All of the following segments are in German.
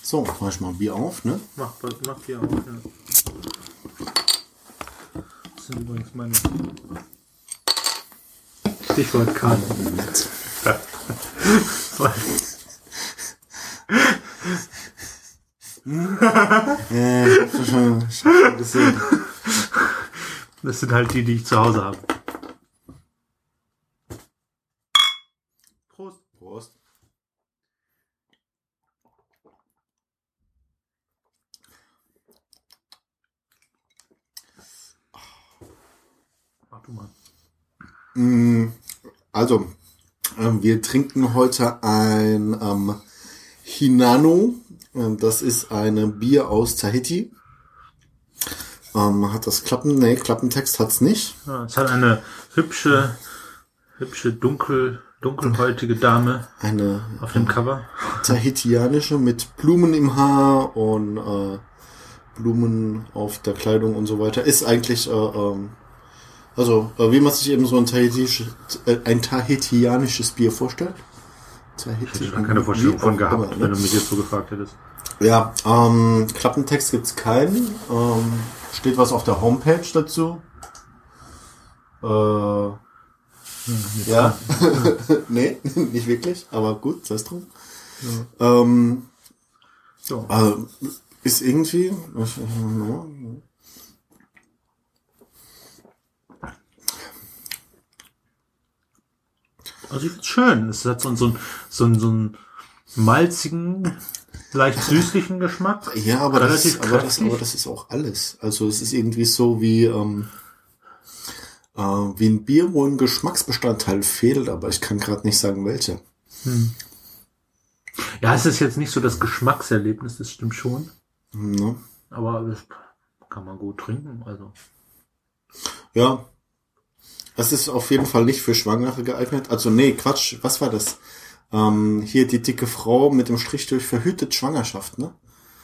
So, mach ich mal Bier auf, ne? Mach Bier auf, ja. Das sind übrigens meine Stichwortkarten. Nett. Das sind halt die ich zu Hause habe. Prost. Prost. Mach du mal. Also, wir trinken heute ein Hinano. Das ist ein Bier aus Tahiti. Hat das Klappen? Nee, Klappentext hat's nicht. Ja, es hat eine hübsche dunkelhäutige Dame auf dem Cover. Tahitianische mit Blumen im Haar und Blumen auf der Kleidung und so weiter. Ist eigentlich, wie man sich eben so ein tahitianisches Bier vorstellt. Hätte ich keine Vorstellung von gehabt, wenn du mich jetzt so gefragt hättest. Ja, Klappentext gibt's keinen. Steht was auf der Homepage dazu? Ja. Nee, nicht wirklich, aber gut, sei es drum. Ja. Ist irgendwie... Also ich finde es schön. Es hat so einen malzigen, leicht süßlichen Geschmack. Ja, aber das ist auch alles. Also es ist irgendwie so wie ein Bier, wo ein Geschmacksbestandteil fehlt, aber ich kann gerade nicht sagen, welcher. Ja, es ist jetzt nicht so das Geschmackserlebnis, das stimmt schon. Ne? Aber das kann man gut trinken, also. Ja. Das ist auf jeden Fall nicht für Schwangere geeignet. Also nee, Quatsch, was war das? Hier die dicke Frau mit dem Strich durch verhütet Schwangerschaft, ne?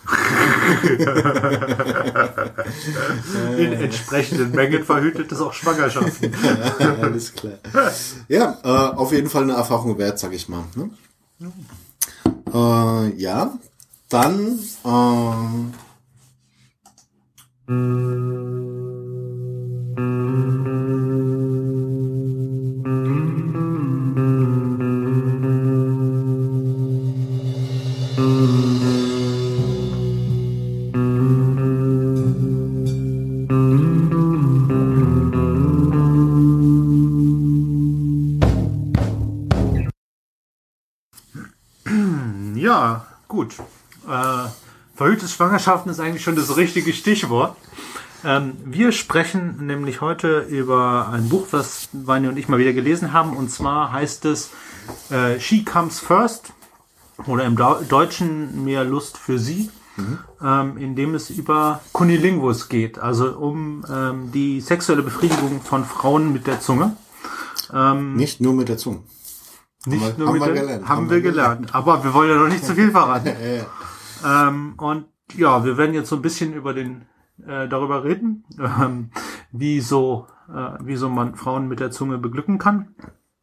In entsprechenden Mengen verhütet es auch Schwangerschaften. Alles klar. Ja, auf jeden Fall eine Erfahrung wert, sag ich mal. Ne? Ja, dann Ja, gut. Verhütete Schwangerschaften ist eigentlich schon das richtige Stichwort. Wir sprechen nämlich heute über ein Buch, das Vanja und ich mal wieder gelesen haben. Und zwar heißt es She Comes First oder im Deutschen Mehr Lust für sie, in dem es über Cunnilingus geht, also um die sexuelle Befriedigung von Frauen mit der Zunge. Nicht nur mit der Zunge. Haben wir gelernt. Aber wir wollen ja noch nicht zu viel verraten. Und ja, wir werden jetzt so ein bisschen über darüber reden, wieso man Frauen mit der Zunge beglücken kann.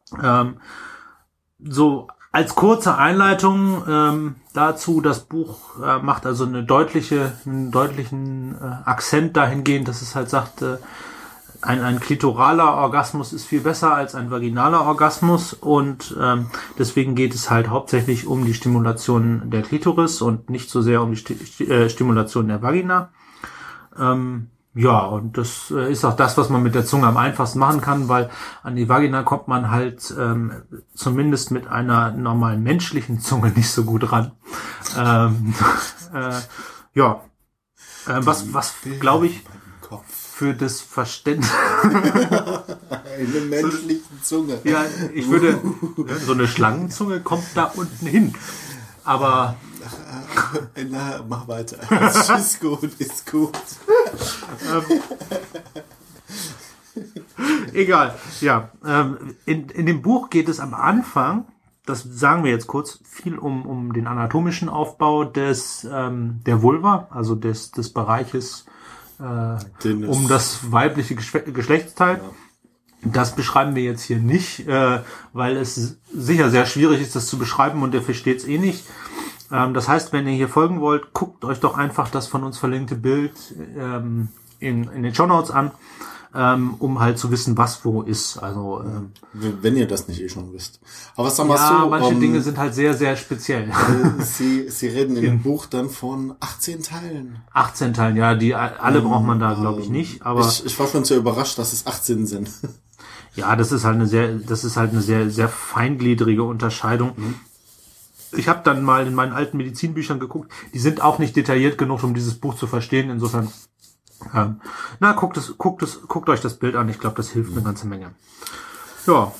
So als kurze Einleitung dazu, das Buch macht also einen deutlichen Akzent dahingehend, dass es halt sagt, ein klitoraler Orgasmus ist viel besser als ein vaginaler Orgasmus und deswegen geht es halt hauptsächlich um die Stimulation der Klitoris und nicht so sehr um die Stimulation der Vagina. Ja, und das ist auch das, was man mit der Zunge am einfachsten machen kann, weil an die Vagina kommt man halt zumindest mit einer normalen menschlichen Zunge nicht so gut ran. Was glaube ich für das Verständnis. Eine menschliche Zunge. Ja, ich würde, so eine Schlangenzunge kommt da unten hin. Aber. Na, mach weiter. Ist gut. Egal, ja. In dem Buch geht es am Anfang, das sagen wir jetzt kurz, viel um den anatomischen Aufbau der Vulva, also des Bereiches, um das weibliche Geschlechtsteil. Ja. Das beschreiben wir jetzt hier nicht, weil es sicher sehr schwierig ist, das zu beschreiben und der versteht es eh nicht. Das heißt, wenn ihr hier folgen wollt, guckt euch doch einfach das von uns verlinkte Bild in den Shownotes an, um halt zu wissen, was wo ist. Also wenn ihr das nicht schon wisst. Aber sagen wir ja, so, manche Dinge sind halt sehr, sehr speziell. Sie reden in dem Buch dann von 18 Teilen. 18 Teilen, ja, die alle braucht man da, glaube ich, nicht. Aber ich war schon sehr überrascht, dass es 18 sind. ja, das ist halt eine sehr, sehr feingliedrige Unterscheidung. Ich habe dann mal in meinen alten Medizinbüchern geguckt. Die sind auch nicht detailliert genug, um dieses Buch zu verstehen. Insofern, guckt euch das Bild an. Ich glaube, das hilft eine ganze Menge. Ja,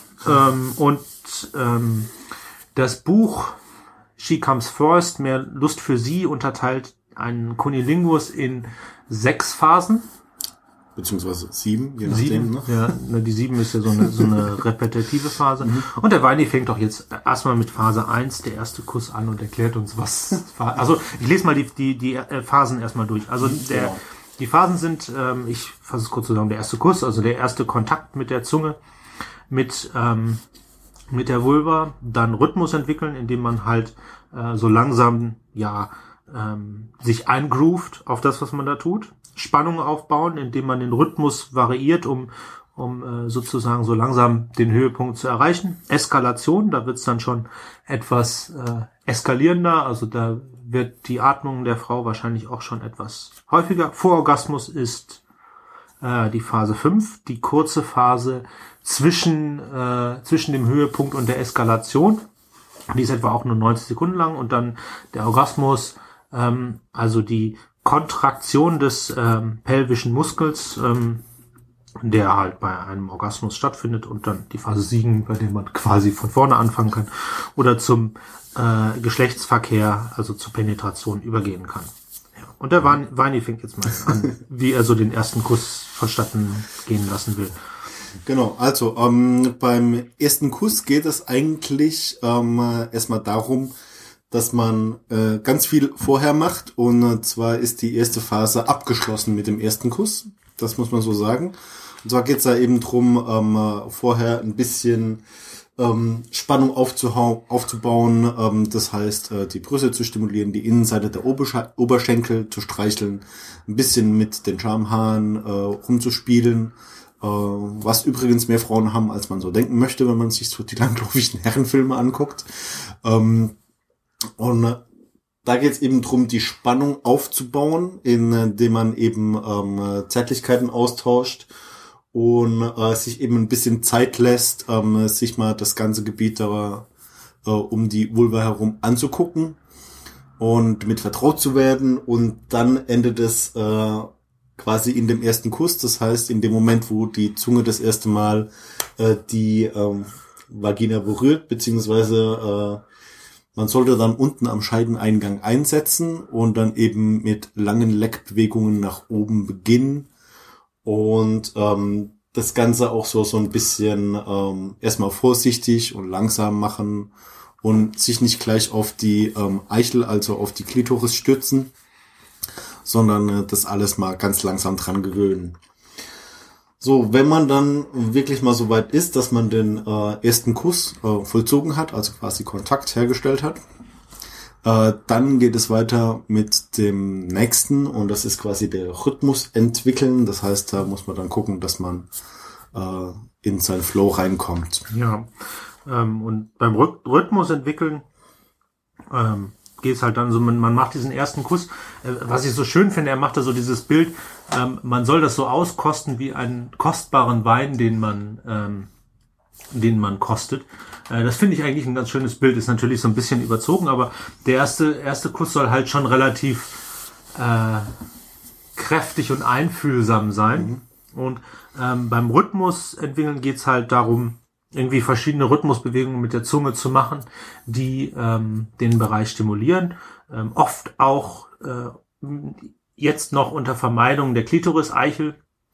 das Buch She Comes First, mehr Lust für sie, unterteilt einen Cunnilingus in 6 Phasen. Beziehungsweise 7, je nachdem. Ne? Ja, die 7 ist ja so eine repetitive Phase. Und der Weini fängt doch jetzt erstmal mit Phase 1, der erste Kuss, an und erklärt uns, was... Also ich lese mal die Phasen erstmal durch. Also die Phasen sind, ich fasse es kurz zusammen, der erste Kuss, also der erste Kontakt mit der Zunge, mit der Vulva, dann Rhythmus entwickeln, indem man halt so langsam sich eingroovt auf das, was man da tut. Spannung aufbauen, indem man den Rhythmus variiert, um sozusagen so langsam den Höhepunkt zu erreichen. Eskalation, da wird es dann schon etwas eskalierender, also da wird die Atmung der Frau wahrscheinlich auch schon etwas häufiger. Vororgasmus ist die Phase 5, die kurze Phase zwischen dem Höhepunkt und der Eskalation. Die ist etwa auch nur 90 Sekunden lang und dann der Orgasmus, also die Kontraktion des pelvischen Muskels, der halt bei einem Orgasmus stattfindet, und dann die Phase 7, bei der man quasi von vorne anfangen kann oder zum Geschlechtsverkehr, also zur Penetration übergehen kann. Ja. Und der Weini fängt jetzt mal an, wie er so den ersten Kuss vonstatten gehen lassen will. Genau, also beim ersten Kuss geht es eigentlich erstmal darum, dass man ganz viel vorher macht, und zwar ist die erste Phase abgeschlossen mit dem ersten Kuss, das muss man so sagen. Und zwar geht's da eben drum, vorher ein bisschen Spannung aufzubauen, das heißt, die Brüste zu stimulieren, die Innenseite der Oberschenkel zu streicheln, ein bisschen mit den Schamhaaren rumzuspielen, was übrigens mehr Frauen haben, als man so denken möchte, wenn man sich so die langläufigen Herrenfilme anguckt. Und da geht es eben drum, die Spannung aufzubauen, indem man eben Zärtlichkeiten austauscht und sich eben ein bisschen Zeit lässt, sich mal das ganze Gebiet da um die Vulva herum anzugucken und mit vertraut zu werden. Und dann endet es quasi in dem ersten Kuss, das heißt in dem Moment, wo die Zunge das erste Mal die Vagina berührt, beziehungsweise man sollte dann unten am Scheideneingang einsetzen und dann eben mit langen Leckbewegungen nach oben beginnen und das Ganze auch so ein bisschen erstmal vorsichtig und langsam machen und sich nicht gleich auf die Eichel, also auf die Klitoris stützen, sondern das alles mal ganz langsam dran gewöhnen. So, wenn man dann wirklich mal so weit ist, dass man den ersten Kuss vollzogen hat, also quasi Kontakt hergestellt hat, dann geht es weiter mit dem nächsten, und das ist quasi der Rhythmus entwickeln. Das heißt, da muss man dann gucken, dass man in seinen Flow reinkommt. Ja, und beim Rhythmus entwickeln geht es halt dann so, man macht diesen ersten Kuss. Was ich so schön finde, er macht da so dieses Bild, man soll das so auskosten wie einen kostbaren Wein, den man kostet. Das finde ich eigentlich ein ganz schönes Bild, ist natürlich so ein bisschen überzogen, aber der erste Kuss soll halt schon relativ kräftig und einfühlsam sein. Und beim Rhythmus entwickeln geht es halt darum, irgendwie verschiedene Rhythmusbewegungen mit der Zunge zu machen, die den Bereich stimulieren. Oft auch jetzt noch unter Vermeidung der Klitoris-Eichel.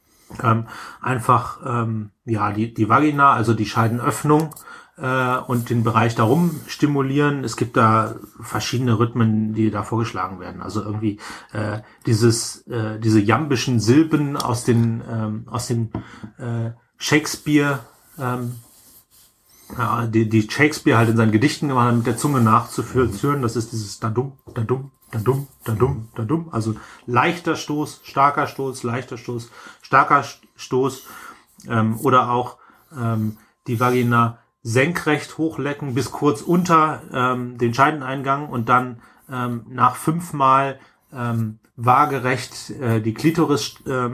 Die Vagina, also die Scheidenöffnung und den Bereich darum stimulieren. Es gibt da verschiedene Rhythmen, die da vorgeschlagen werden. Also irgendwie diese jambischen Silben aus den Shakespeare die Shakespeare halt in seinen Gedichten gemacht hat, mit der Zunge nachzuführen. Das ist dieses Dadum, Dadum, Dadum, Dadum, Dadum. Also leichter Stoß, starker Stoß, leichter Stoß, starker Stoß. Oder auch die Vagina senkrecht hochlecken bis kurz unter den Scheideneingang und dann nach 5-mal waagerecht die Klitoris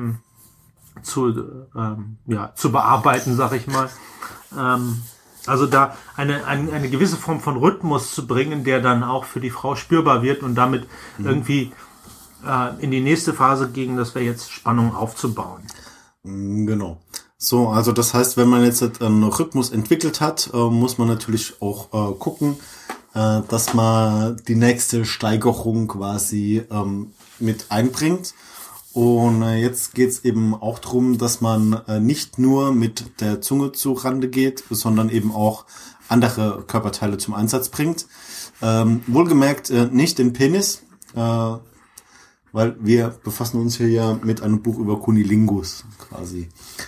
zu bearbeiten, sag ich mal. Also da eine gewisse Form von Rhythmus zu bringen, der dann auch für die Frau spürbar wird und damit irgendwie in die nächste Phase gegen, das wäre jetzt Spannung aufzubauen. Genau. So, also das heißt, wenn man jetzt einen Rhythmus entwickelt hat, muss man natürlich auch gucken, dass man die nächste Steigerung quasi mit einbringt. Und jetzt geht's eben auch drum, dass man nicht nur mit der Zunge zu Rande geht, sondern eben auch andere Körperteile zum Einsatz bringt. Wohlgemerkt nicht den Penis, weil wir befassen uns hier ja mit einem Buch über Cunnilingus quasi.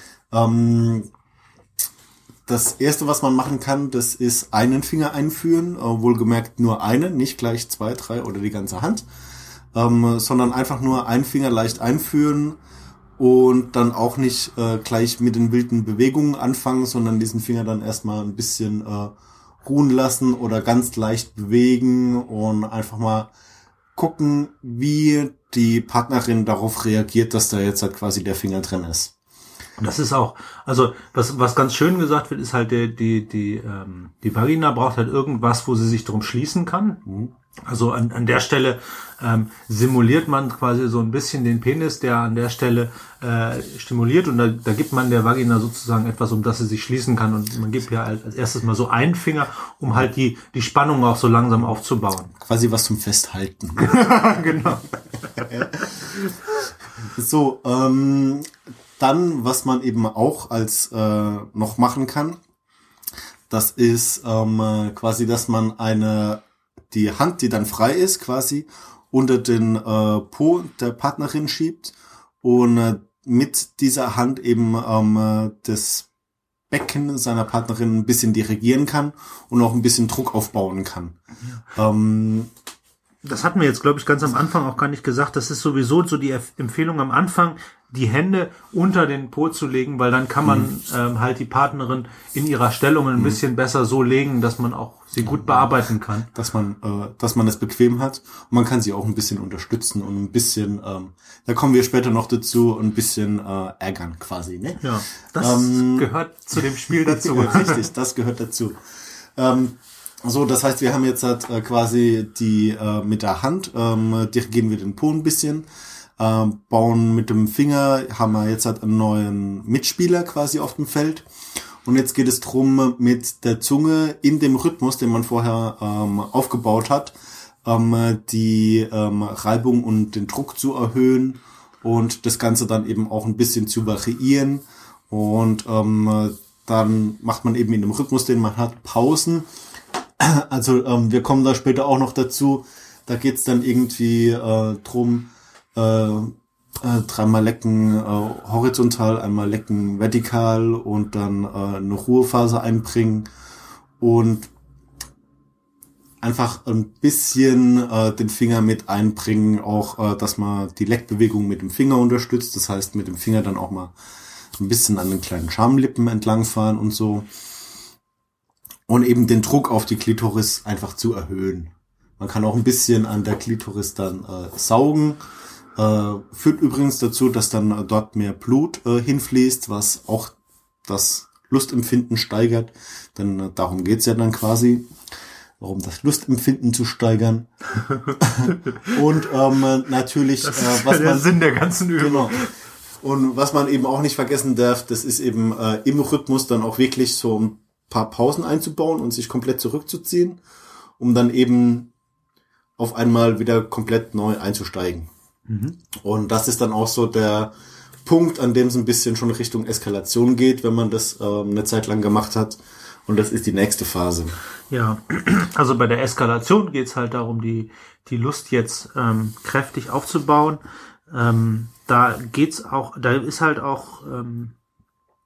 Das erste, was man machen kann, das ist einen Finger einführen, wohlgemerkt nur einen, nicht gleich 2, 3 oder die ganze Hand, sondern einfach nur einen Finger leicht einführen und dann auch nicht gleich mit den wilden Bewegungen anfangen, sondern diesen Finger dann erstmal ein bisschen ruhen lassen oder ganz leicht bewegen und einfach mal gucken, wie die Partnerin darauf reagiert, dass da jetzt halt quasi der Finger drin ist. Und das ist auch, also was ganz schön gesagt wird, ist halt die Vagina braucht halt irgendwas, wo sie sich drum schließen kann. Mhm. Also an der Stelle simuliert man quasi so ein bisschen den Penis, der an der Stelle stimuliert, und da gibt man der Vagina sozusagen etwas, um das sie sich schließen kann, und man gibt ja als erstes mal so einen Finger, um halt die Spannung auch so langsam aufzubauen. Quasi was zum Festhalten. Genau. So, dann, was man eben auch als noch machen kann, das ist quasi, dass man die Hand, die dann frei ist, quasi unter den Po der Partnerin schiebt und mit dieser Hand eben das Becken seiner Partnerin ein bisschen dirigieren kann und auch ein bisschen Druck aufbauen kann. Ja. Das hatten wir jetzt, glaube ich, ganz am Anfang auch gar nicht gesagt. Das ist sowieso so die Empfehlung am Anfang, die Hände unter den Po zu legen, weil dann kann man halt die Partnerin in ihrer Stellung ein bisschen besser so legen, dass man auch sie gut bearbeiten kann. Dass man es bequem hat. Und man kann sie auch ein bisschen unterstützen und ein bisschen, da kommen wir später noch dazu, ein bisschen ärgern quasi. Ne? Ja, das gehört zu dem Spiel dazu. Richtig, das gehört dazu. So, das heißt, wir haben jetzt halt quasi die mit der Hand dirigieren wir den Po ein bisschen, bauen mit dem Finger, haben wir jetzt halt einen neuen Mitspieler quasi auf dem Feld, und jetzt geht es drum, mit der Zunge in dem Rhythmus, den man vorher aufgebaut hat, die Reibung und den Druck zu erhöhen und das Ganze dann eben auch ein bisschen zu variieren, und dann macht man eben in dem Rhythmus, den man hat, Pausen. Also wir kommen da später auch noch dazu. Da geht's dann irgendwie drum, 3-mal lecken horizontal, einmal lecken vertikal und dann eine Ruhephase einbringen und einfach ein bisschen den Finger mit einbringen, auch dass man die Leckbewegung mit dem Finger unterstützt. Das heißt, mit dem Finger dann auch mal ein bisschen an den kleinen Schamlippen entlangfahren und so. Und eben den Druck auf die Klitoris einfach zu erhöhen. Man kann auch ein bisschen an der Klitoris dann saugen. Führt übrigens dazu, dass dann dort mehr Blut hinfließt, was auch das Lustempfinden steigert. Denn darum geht's ja dann quasi. Warum das Lustempfinden zu steigern. Und natürlich, das was der Sinn der ganzen Übung. Genau. Und was man eben auch nicht vergessen darf, das ist eben im Rhythmus dann auch wirklich so ein paar Pausen einzubauen und sich komplett zurückzuziehen, um dann eben auf einmal wieder komplett neu einzusteigen. Mhm. Und das ist dann auch so der Punkt, an dem es ein bisschen schon Richtung Eskalation geht, wenn man das eine Zeit lang gemacht hat. Und das ist die nächste Phase. Ja, also bei der Eskalation geht's halt darum, die Lust jetzt kräftig aufzubauen. Da ist halt auch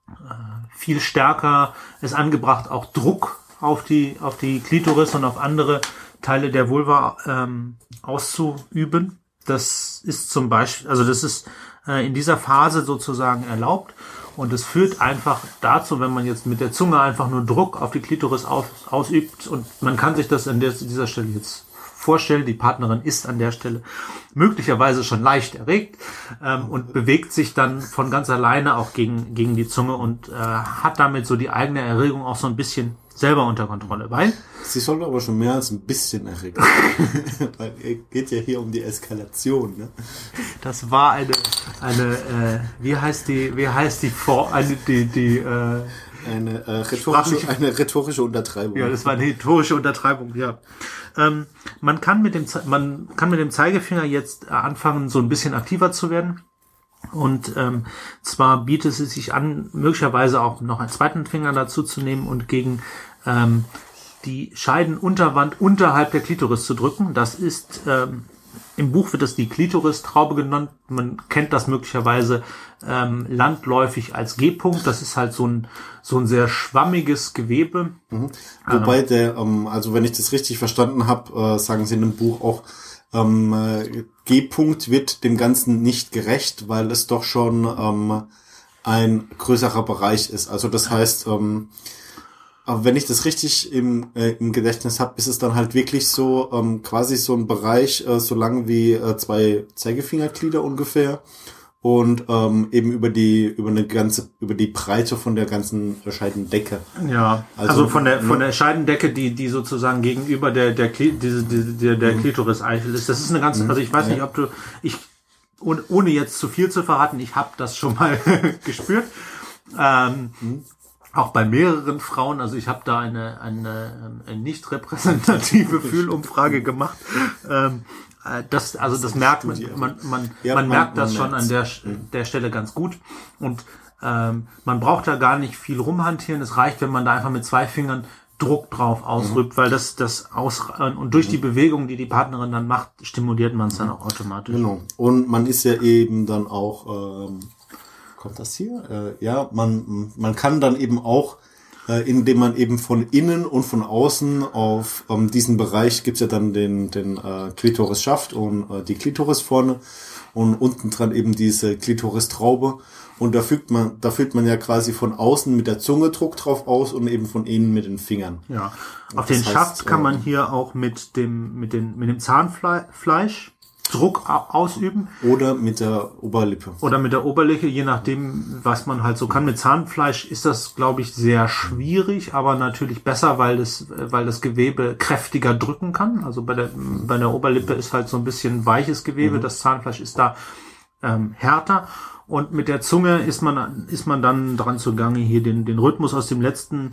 viel stärker ist angebracht, auch Druck auf die Klitoris und auf andere Teile der Vulva auszuüben. Das ist zum Beispiel, also das ist in dieser Phase sozusagen erlaubt. Und es führt einfach dazu, wenn man jetzt mit der Zunge einfach nur Druck auf die Klitoris ausübt, und man kann sich das an dieser Stelle jetzt vorstellen, die Partnerin ist an der Stelle möglicherweise schon leicht erregt und bewegt sich dann von ganz alleine auch gegen die Zunge und hat damit so die eigene Erregung auch so ein bisschen selber unter Kontrolle, weil sie sollte aber schon mehr als ein bisschen erregt. Weil es geht ja hier um die Eskalation, ne? Das war eine rhetorische Untertreibung. Ja, das war eine rhetorische Untertreibung, ja. Man kann mit dem Zeigefinger jetzt anfangen, so ein bisschen aktiver zu werden. Und zwar bietet es sich an, möglicherweise auch noch einen zweiten Finger dazu zu nehmen und gegen die Scheidenunterwand unterhalb der Klitoris zu drücken. Das ist, im Buch wird das die Klitoristraube genannt. Man kennt das möglicherweise landläufig als G-Punkt. Das ist halt so ein sehr schwammiges Gewebe. Mhm. Wobei also wenn ich das richtig verstanden habe, sagen sie in dem Buch auch, G-Punkt wird dem Ganzen nicht gerecht, weil es doch schon ein größerer Bereich ist. Also das heißt, aber wenn ich das richtig im Gedächtnis habe, ist es dann halt wirklich so quasi so ein Bereich, so lang wie 2 Zeigefingerglieder ungefähr, und eben über die Breite von der ganzen Scheidendecke. Ja, also von der Scheidendecke, die sozusagen gegenüber der Klitoris-Eichel ist. Das ist eine ganze, also ich weiß nicht, ob ohne jetzt zu viel zu verraten, ich habe das schon mal gespürt. Auch bei mehreren Frauen, also ich habe da eine nicht repräsentative Fühlumfrage gemacht. Das merkt man merkt das schon an der Stelle ganz gut. Und man braucht da gar nicht viel rumhantieren. Es reicht, wenn man da einfach mit 2 Fingern Druck drauf ausübt, weil und durch die Bewegung, die Partnerin dann macht, stimuliert man es dann auch automatisch. Genau. Und man ist ja eben dann auch kommt das hier? Ja, man kann dann eben auch, indem man eben von innen und von außen auf diesen Bereich, gibt's ja dann den Klitorisschaft und die Klitoris vorne und unten dran eben diese Klitoristraube, und da führt man ja quasi von außen mit der Zunge Druck drauf aus und eben von innen mit den Fingern. Ja, auf den Schaft kann man hier auch mit dem Zahnfleisch Druck ausüben. Oder mit der Oberlippe. Je nachdem, was man halt so kann. Mit Zahnfleisch ist das, glaube ich, sehr schwierig, aber natürlich besser, weil das Gewebe kräftiger drücken kann. Also bei der Oberlippe ist halt so ein bisschen weiches Gewebe. Das Zahnfleisch ist da härter. Und mit der Zunge ist man dann dran zugange, hier den Rhythmus aus der letzten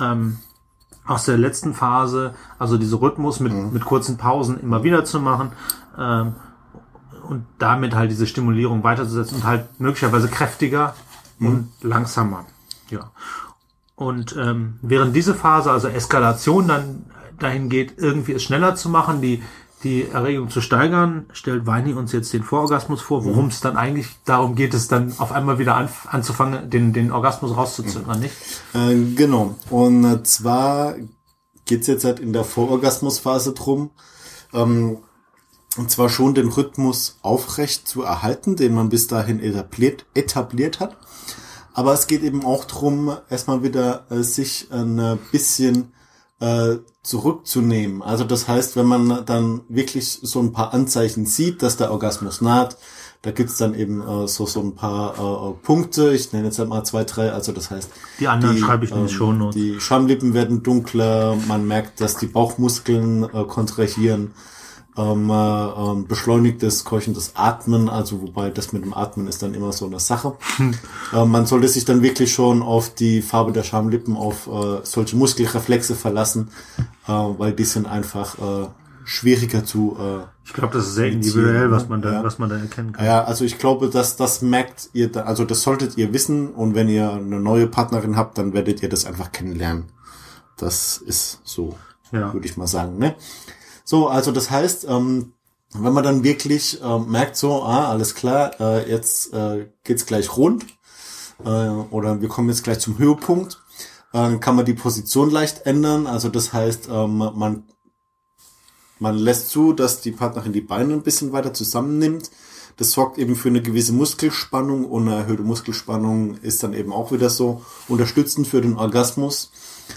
Phase, also diese Rhythmus mit kurzen Pausen immer wieder zu machen, und damit halt diese Stimulierung weiterzusetzen und halt möglicherweise kräftiger und langsamer. Ja. Und während diese Phase, also Eskalation, dann dahin geht, irgendwie es schneller zu machen, die Erregung zu steigern, stellt Weini uns jetzt den Vororgasmus vor, worum es dann eigentlich darum geht, es dann auf einmal wieder anzufangen, den Orgasmus rauszuzögern, nicht? Genau. Und zwar geht's jetzt halt in der Vororgasmusphase drum, und zwar schon den Rhythmus aufrecht zu erhalten, den man bis dahin etabliert hat. Aber es geht eben auch drum, erstmal wieder sich ein bisschen zurückzunehmen. Also das heißt, wenn man dann wirklich so ein paar Anzeichen sieht, dass der Orgasmus naht, da gibt's dann eben so ein paar Punkte. Ich nenne jetzt halt mal 2, 3. Also das heißt, die anderen schreibe ich in die Shownotes. Die Schamlippen werden dunkler. Man merkt, dass die Bauchmuskeln kontrahieren. Beschleunigtes, keuchendes Atmen, also wobei das mit dem Atmen ist dann immer so eine Sache. Man sollte sich dann wirklich schon auf die Farbe der Schamlippen, auf solche Muskelreflexe verlassen, weil die sind einfach schwieriger zu ich glaube, das ist sehr individuell, was man da erkennen kann. Ja, also ich glaube, dass das merkt ihr, also das solltet ihr wissen, und wenn ihr eine neue Partnerin habt, dann werdet ihr das einfach kennenlernen. Das ist so, würde ich mal sagen, ne? So, also das heißt, wenn man dann wirklich merkt, so, alles klar, jetzt geht's gleich rund, oder wir kommen jetzt gleich zum Höhepunkt, kann man die Position leicht ändern. Also das heißt, man lässt zu, dass die Partnerin die Beine ein bisschen weiter zusammennimmt. Das sorgt eben für eine gewisse Muskelspannung und eine erhöhte Muskelspannung ist dann eben auch wieder so unterstützend für den Orgasmus.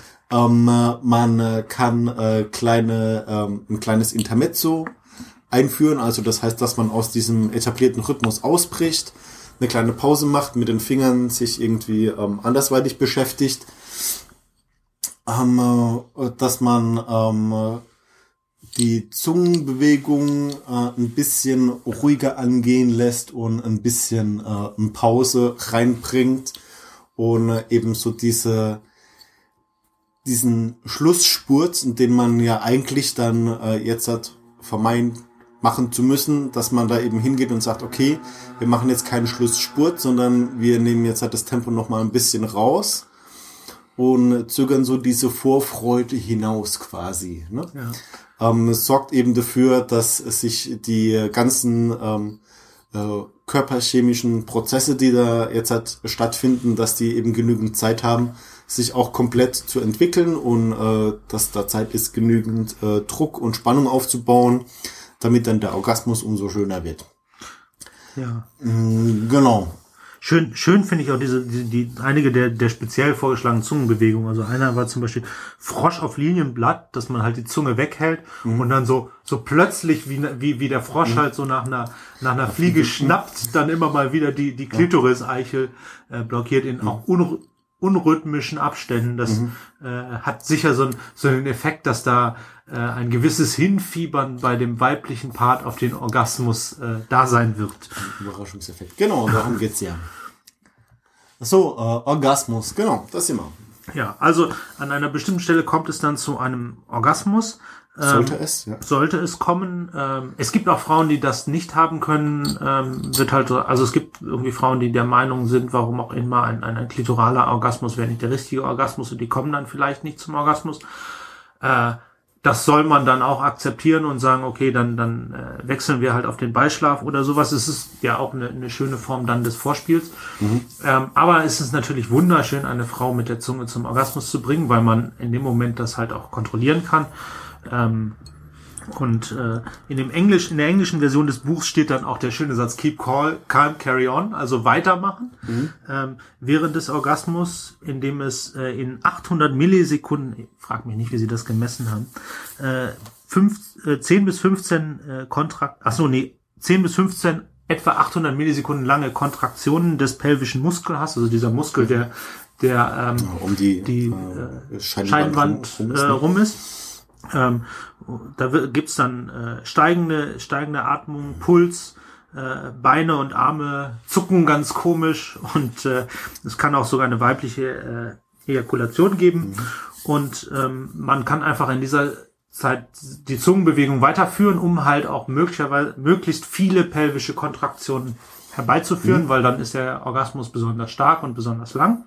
Man kann ein kleines Intermezzo einführen, also das heißt, dass man aus diesem etablierten Rhythmus ausbricht, eine kleine Pause macht, mit den Fingern sich irgendwie andersweitig beschäftigt, dass man die Zungenbewegung ein bisschen ruhiger angehen lässt und ein bisschen eine Pause reinbringt und eben so diesen Schlussspurt, den man ja eigentlich dann jetzt hat vermeint machen zu müssen, dass man da eben hingeht und sagt, okay, wir machen jetzt keinen Schlussspurt, sondern wir nehmen jetzt halt das Tempo noch mal ein bisschen raus und zögern so diese Vorfreude hinaus quasi. Ne? Ja. Es sorgt eben dafür, dass sich die ganzen körperchemischen Prozesse, die da jetzt halt stattfinden, dass die eben genügend Zeit haben, sich auch komplett zu entwickeln und dass da Zeit ist, genügend Druck und Spannung aufzubauen, damit dann der Orgasmus umso schöner wird. Ja. Genau. Schön finde ich auch die einige der speziell vorgeschlagenen Zungenbewegungen. Also einer war zum Beispiel Frosch auf Linienblatt, dass man halt die Zunge weghält und dann so plötzlich wie der Frosch halt so nach einer Fliege schnappt, dann immer mal wieder die Klitoris-Eichel blockiert in auch unrhythmischen Abständen. Das hat sicher so einen Effekt, dass da ein gewisses Hinfiebern bei dem weiblichen Part auf den Orgasmus da sein wird. Ein Überraschungseffekt. Genau, darum geht's ja. So, Orgasmus, genau, das sind wir. Ja, also an einer bestimmten Stelle kommt es dann zu einem Orgasmus. Sollte es, ja. Sollte es kommen. Es gibt auch Frauen, die das nicht haben können. Also es gibt irgendwie Frauen, die der Meinung sind, warum auch immer ein klitoraler Orgasmus wäre nicht der richtige Orgasmus und die kommen dann vielleicht nicht zum Orgasmus. Das soll man dann auch akzeptieren und sagen, okay, dann wechseln wir halt auf den Beischlaf oder sowas. Es ist ja auch eine schöne Form dann des Vorspiels. Aber es ist natürlich wunderschön, eine Frau mit der Zunge zum Orgasmus zu bringen, weil man in dem Moment das halt auch kontrollieren kann. In der englischen Version des Buchs steht dann auch der schöne Satz Keep calm, carry on, also weitermachen während des Orgasmus, indem es in 800 Millisekunden, ich frag mich nicht, wie sie das gemessen haben, 10 bis 15 etwa 800 Millisekunden lange Kontraktionen des pelvischen Muskels hast, also dieser Muskel, der um die Scheidenwand rum ist. Da gibt's dann steigende Atmung, Puls, Beine und Arme zucken ganz komisch und es kann auch sogar eine weibliche Ejakulation geben und man kann einfach in dieser Zeit die Zungenbewegung weiterführen, um halt auch möglichst viele pelvische Kontraktionen herbeizuführen, weil dann ist der Orgasmus besonders stark und besonders lang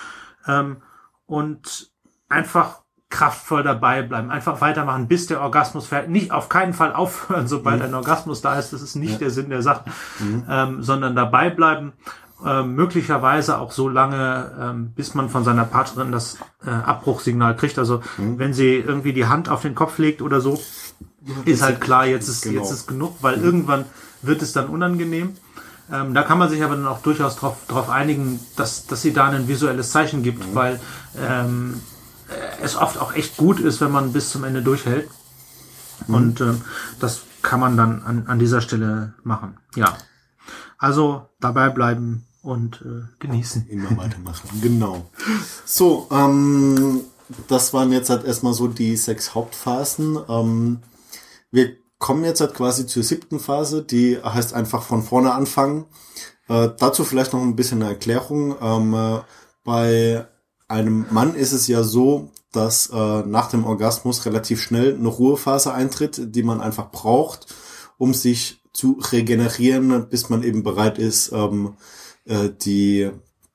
und einfach kraftvoll dabei bleiben, einfach weitermachen, bis der Orgasmus fertig. Nicht auf keinen Fall aufhören, sobald ein Orgasmus da ist. Das ist nicht der Sinn der Sache, sondern dabei bleiben. Möglicherweise auch so lange, bis man von seiner Partnerin das Abbruchsignal kriegt. Also wenn sie irgendwie die Hand auf den Kopf legt oder so, ist halt klar, jetzt ist genug, weil irgendwann wird es dann unangenehm. Da kann man sich aber dann auch durchaus drauf einigen, dass sie da ein visuelles Zeichen gibt, weil es oft auch echt gut ist, wenn man bis zum Ende durchhält. Und das kann man dann an dieser Stelle machen. Ja. Also dabei bleiben und genießen. Immer weitermachen. Genau. So, das waren jetzt halt erstmal so die 6 Hauptphasen. Wir kommen jetzt halt quasi zur 7. Phase, die heißt einfach von vorne anfangen. Dazu vielleicht noch ein bisschen eine Erklärung. Bei einem Mann ist es ja so, dass nach dem Orgasmus relativ schnell eine Ruhephase eintritt, die man einfach braucht, um sich zu regenerieren, bis man eben bereit ist, die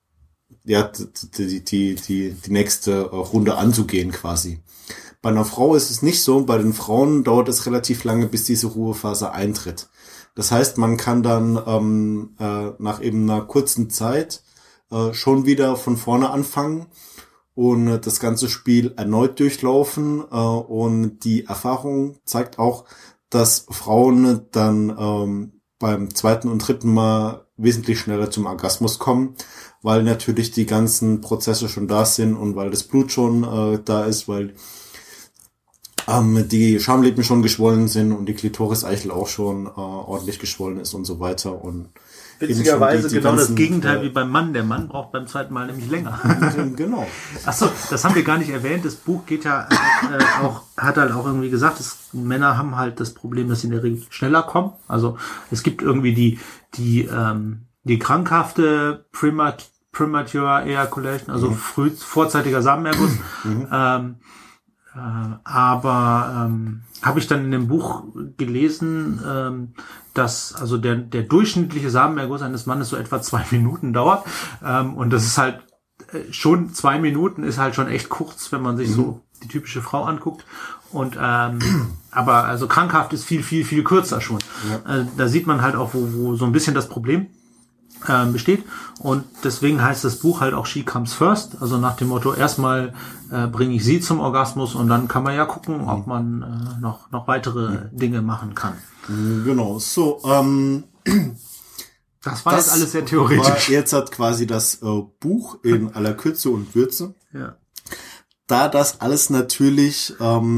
nächste Runde anzugehen quasi. Bei einer Frau ist es nicht so. Bei den Frauen dauert es relativ lange, bis diese Ruhephase eintritt. Das heißt, man kann dann nach eben einer kurzen Zeit schon wieder von vorne anfangen und das ganze Spiel erneut durchlaufen. Und die Erfahrung zeigt auch, dass Frauen dann beim zweiten und dritten Mal wesentlich schneller zum Orgasmus kommen, weil natürlich die ganzen Prozesse schon da sind und weil das Blut schon da ist, weil die Schamlippen schon geschwollen sind und die Klitoris-Eichel auch schon ordentlich geschwollen ist und so weiter. Und witzigerweise genau das Gegenteil wie beim Mann. Der Mann braucht beim zweiten Mal nämlich länger. Genau. Achso, das haben wir gar nicht erwähnt. Das Buch geht ja hat halt auch irgendwie gesagt, Männer haben halt das Problem, dass sie in der Regel schneller kommen. Also es gibt irgendwie die krankhafte Premature Ejaculation, also vorzeitiger Samenerguss. Aber habe ich dann in dem Buch gelesen, dass also der durchschnittliche Samenerguss eines Mannes so etwa 2 Minuten dauert. Und das ist halt schon 2 Minuten ist halt schon echt kurz, wenn man sich so die typische Frau anguckt. Und aber also krankhaft ist viel, viel, viel kürzer schon. Ja. Da sieht man halt auch, wo so ein bisschen das Problem besteht. Und deswegen heißt das Buch halt auch She Comes First. Also nach dem Motto, erstmal bringe ich sie zum Orgasmus und dann kann man ja gucken, ob man noch weitere Dinge machen kann. Genau, so. Das war jetzt alles sehr theoretisch. Jetzt hat quasi das Buch in aller Kürze und Würze. Ja. Da das alles natürlich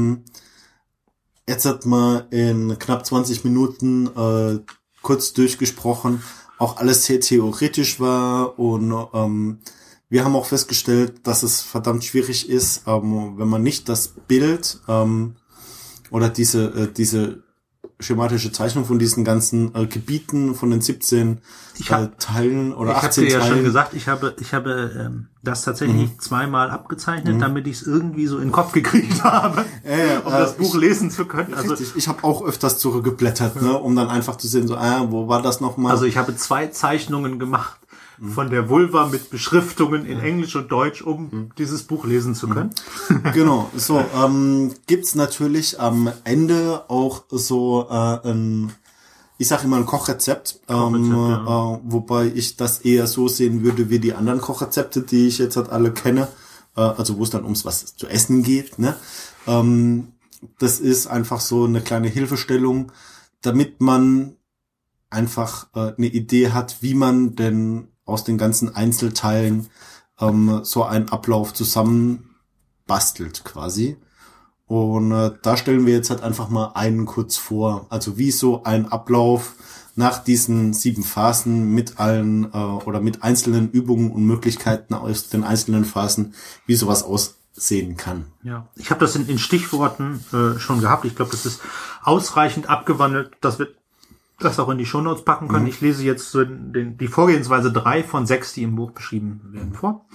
jetzt hat man in knapp 20 Minuten kurz durchgesprochen, auch alles sehr theoretisch war und wir haben auch festgestellt, dass es verdammt schwierig ist, wenn man nicht das Bild oder diese schematische Zeichnung von diesen ganzen Gebieten von den 17 Teilen oder 18 Teilen. Ich habe dir ja schon gesagt, ich habe das tatsächlich zweimal abgezeichnet, damit ich es irgendwie so in den Kopf gekriegt habe, um das Buch lesen zu können. Also richtig, ich habe auch öfters zurückgeblättert, ne, um dann einfach zu sehen, so, wo war das nochmal? Also ich habe 2 Zeichnungen gemacht von der Vulva mit Beschriftungen in Englisch und Deutsch, um dieses Buch lesen zu können. Genau, so gibt's natürlich am Ende auch so ich sage immer ein Kochrezept, wobei ich das eher so sehen würde wie die anderen Kochrezepte, die ich jetzt halt alle kenne, also wo es dann ums was zu essen geht, ne? Das ist einfach so eine kleine Hilfestellung, damit man einfach eine Idee hat, wie man denn aus den ganzen Einzelteilen so einen Ablauf zusammen bastelt quasi. Und da stellen wir jetzt halt einfach mal einen kurz vor. Also wie so ein Ablauf nach diesen 7 Phasen mit allen oder mit einzelnen Übungen und Möglichkeiten aus den einzelnen Phasen, wie sowas aussehen kann. Ja, ich habe das in Stichworten schon gehabt. Ich glaube, das ist ausreichend abgewandelt, dass wir das auch in die Shownotes packen können. Ich lese jetzt so die Vorgehensweise 3 von 6, die im Buch beschrieben werden, vor.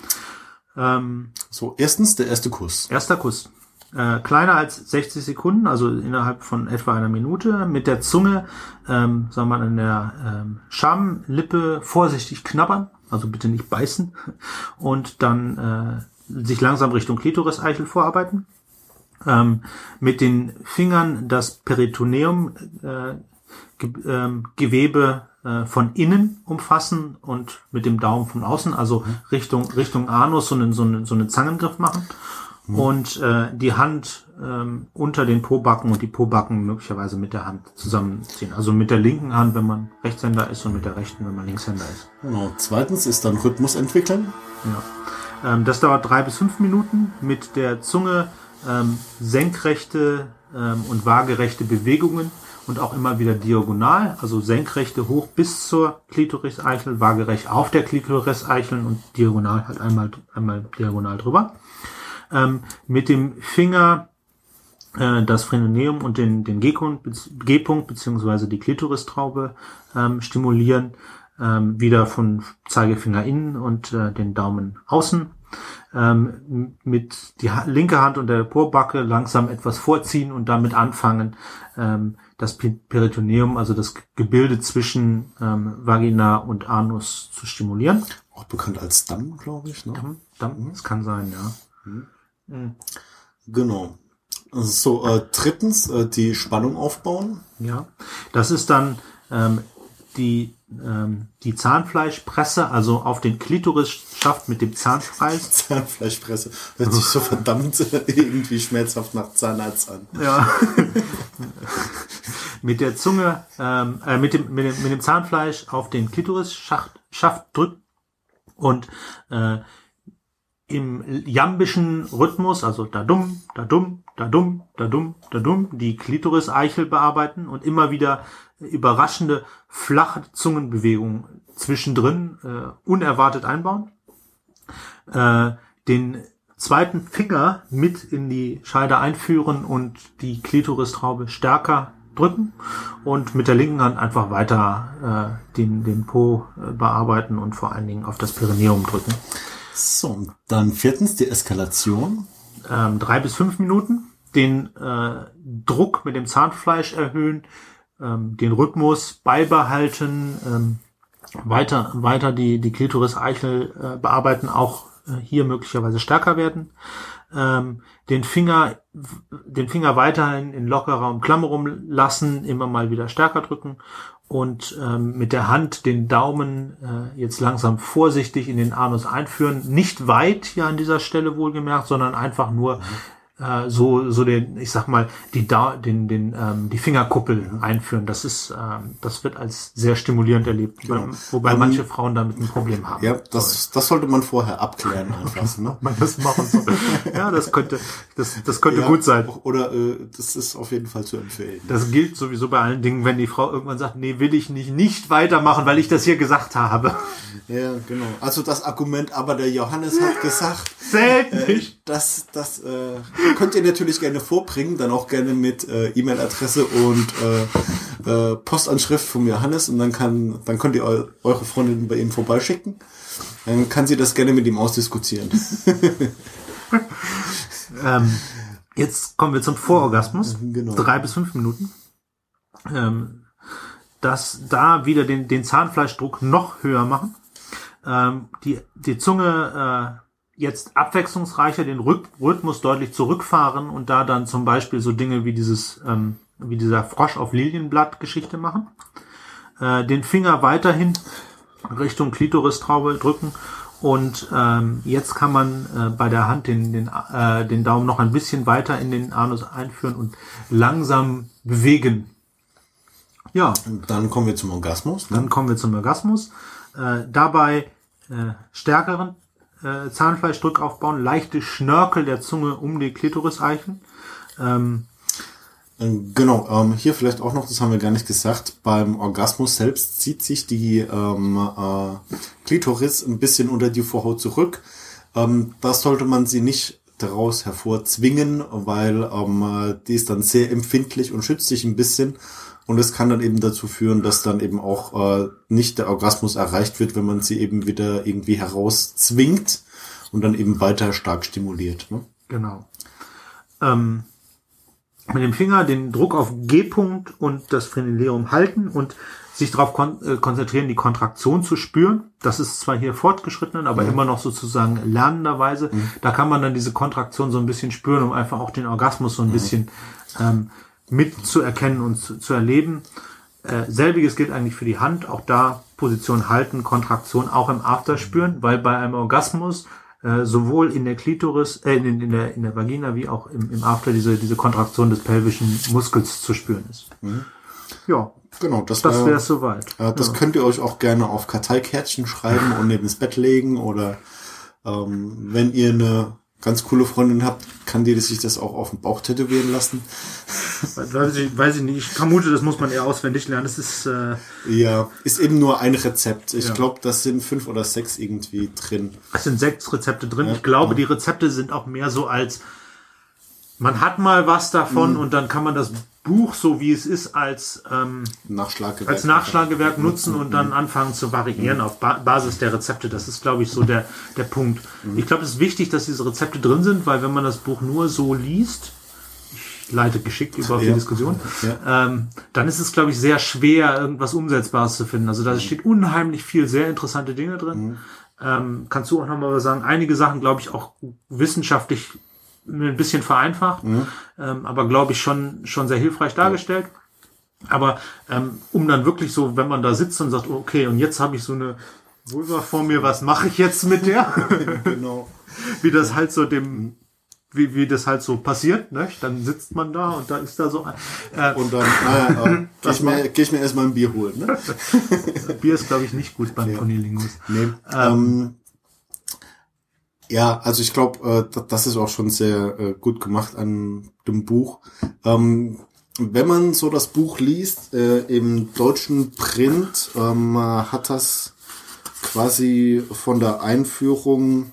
So, erstens der erste Kuss. Erster Kuss. Kleiner als 60 Sekunden, also innerhalb von etwa einer Minute, mit der Zunge, sagen wir mal, an der Schamlippe vorsichtig knabbern, also bitte nicht beißen, und dann sich langsam Richtung Klitoris-Eichel vorarbeiten. Mit den Fingern das Peritoneum Gewebe von innen umfassen und mit dem Daumen von außen, also Richtung Anus so einen Zangengriff machen und die Hand unter den Pobacken und die Pobacken möglicherweise mit der Hand zusammenziehen. Also mit der linken Hand, wenn man Rechtshänder ist, und mit der rechten, wenn man Linkshänder ist. Genau. Zweitens ist dann Rhythmus entwickeln. Ja. Das dauert 3 bis 5 Minuten mit der Zunge senkrechte und waagerechte Bewegungen und auch immer wieder diagonal, also senkrechte hoch bis zur Klitoris-Eichel, waagerecht auf der Klitoris-Eichel und diagonal halt einmal diagonal drüber. Mit dem Finger das Phreneum und den G-Punkt beziehungsweise die Klitoris-Traube stimulieren, wieder von Zeigefinger innen und den Daumen außen. Mit die linke Hand und der Pobacke langsam etwas vorziehen und damit anfangen, das Peritoneum, also das Gebilde zwischen Vagina und Anus zu stimulieren. Auch bekannt als Damm, glaube ich. Ne? Damm, das kann sein, ja. Genau. So, drittens, die Spannung aufbauen. Ja, das ist dann die die Zahnfleischpresse, also auf den Klitorisschaft mit dem Zahnfleisch. Zahnfleischpresse. Hört sich so verdammt irgendwie schmerzhaft nach Zahnarzt an. Ja. Mit der Zunge, mit dem Zahnfleisch auf den Klitorisschaft drückt und im jambischen Rhythmus, also da-dum, da-dum, da-dum, da-dum, da-dum, die Klitoriseichel bearbeiten und immer wieder überraschende, flache Zungenbewegungen zwischendrin unerwartet einbauen. Den zweiten Finger mit in die Scheide einführen und die Klitoristraube stärker drücken und mit der linken Hand einfach weiter den Po bearbeiten und vor allen Dingen auf das Perineum drücken. So, dann viertens die Eskalation. 3 bis 5 Minuten. Den Druck mit dem Zahnfleisch erhöhen, den Rhythmus beibehalten, weiter die Klitoris-Eichel bearbeiten, auch hier möglicherweise stärker werden. Den Finger weiterhin in lockerer Umklammerung lassen, immer mal wieder stärker drücken und mit der Hand den Daumen jetzt langsam vorsichtig in den Anus einführen. Nicht weit hier an dieser Stelle wohlgemerkt, sondern einfach nur so den, ich sag mal, die Fingerkuppel einführen. Das wird als sehr stimulierend erlebt, genau. Wobei manche Frauen damit ein Problem haben. Ja, das sollte man vorher abklären einfach, ne? Man das machen soll. Ja, das könnte gut sein. Oder das ist auf jeden Fall zu empfehlen. Das gilt sowieso bei allen Dingen, wenn die Frau irgendwann sagt, nee, will ich nicht weitermachen, weil ich das hier gesagt habe. Ja, genau. Also das Argument, aber der Johannes hat gesagt, zählt nicht. Das könnt ihr natürlich gerne vorbringen, dann auch gerne mit E-Mail-Adresse und Postanschrift vom Johannes und dann könnt ihr eure Freundin bei ihm vorbeischicken. Dann kann sie das gerne mit ihm ausdiskutieren. Jetzt kommen wir zum Vororgasmus. Genau. 3 bis 5 Minuten. Dass da wieder den Zahnfleischdruck noch höher machen. Die Zunge jetzt abwechslungsreicher den Rhythmus deutlich zurückfahren und da dann zum Beispiel so Dinge wie dieser Frosch auf Lilienblatt-Geschichte machen. Den Finger weiterhin Richtung Klitoristraube drücken und jetzt kann man bei der Hand den Daumen noch ein bisschen weiter in den Anus einführen und langsam bewegen. Ja. Und dann kommen wir zum Orgasmus. Dabei stärkeren Zahnfleischdruck aufbauen, leichte Schnörkel der Zunge um die Klitoriseichen. Genau, hier vielleicht auch noch, das haben wir gar nicht gesagt, beim Orgasmus selbst zieht sich die Klitoris ein bisschen unter die Vorhaut zurück. Das sollte man sie nicht daraus hervorzwingen, weil die ist dann sehr empfindlich und schützt sich ein bisschen. Und es kann dann eben dazu führen, dass dann eben auch nicht der Orgasmus erreicht wird, wenn man sie eben wieder irgendwie herauszwingt und dann eben weiter stark stimuliert. Ne? Genau. Mit dem Finger den Druck auf G-Punkt und das Frenulum halten und sich darauf konzentrieren, die Kontraktion zu spüren. Das ist zwar hier fortgeschritten, aber immer noch sozusagen lernenderweise. Da kann man dann diese Kontraktion so ein bisschen spüren, um einfach auch den Orgasmus so ein bisschen mitzuerkennen und zu erleben. Selbiges gilt eigentlich für die Hand. Auch da Position halten, Kontraktion auch im After spüren, weil bei einem Orgasmus sowohl in der Klitoris, in der Vagina wie auch im After diese Kontraktion des pelvischen Muskels zu spüren ist. Ja, genau, das wäre es soweit. Das könnt ihr euch auch gerne auf Karteikärtchen schreiben und neben das Bett legen oder wenn ihr eine ganz coole Freundin habt, kann die sich das auch auf den Bauch tätowieren lassen. Weiß ich nicht. Ich vermute, das muss man eher auswendig lernen. Das ist ja, ist eben nur ein Rezept. Ich glaube, das sind 5 oder 6 irgendwie drin. Es sind 6 Rezepte drin. Ja, ich glaube, die Rezepte sind auch mehr so als man hat mal was davon und dann kann man das Buch, so wie es ist, als Nachschlagewerk nutzen und dann anfangen zu variieren auf Basis der Rezepte. Das ist, glaube ich, so der Punkt. Ich glaube, es ist wichtig, dass diese Rezepte drin sind, weil wenn man das Buch nur so liest, ich leite geschickt über auf die Diskussion, dann ist es, glaube ich, sehr schwer, irgendwas Umsetzbares zu finden. Also da steht unheimlich viel sehr interessante Dinge drin. Kannst du auch nochmal was sagen? Einige Sachen, glaube ich, auch wissenschaftlich ein bisschen vereinfacht, aber glaube ich schon sehr hilfreich dargestellt. Aber um dann wirklich so, wenn man da sitzt und sagt, okay, und jetzt habe ich so eine Vulva vor mir, was mache ich jetzt mit der? Genau. Wie das halt so wie das halt so passiert, ne? Dann sitzt man da und da ist da so und dann geh ich mir erstmal ein Bier holen, ne? Bier ist, glaube ich, nicht gut beim Cunnilingus. Nee. Ja, also ich glaube, das ist auch schon sehr gut gemacht an dem Buch. Wenn man so das Buch liest, im deutschen Print, hat das quasi von der Einführung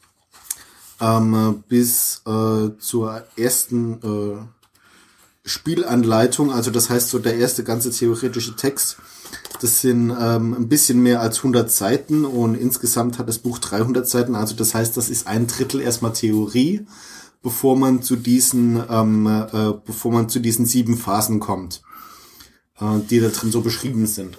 bis zur ersten Spielanleitung, also das heißt so der erste ganze theoretische Text, das sind ein bisschen mehr als 100 Seiten und insgesamt hat das Buch 300 Seiten, also das heißt, das ist 1/3 erstmal Theorie, bevor man zu diesen 7 Phasen kommt, die da drin so beschrieben sind.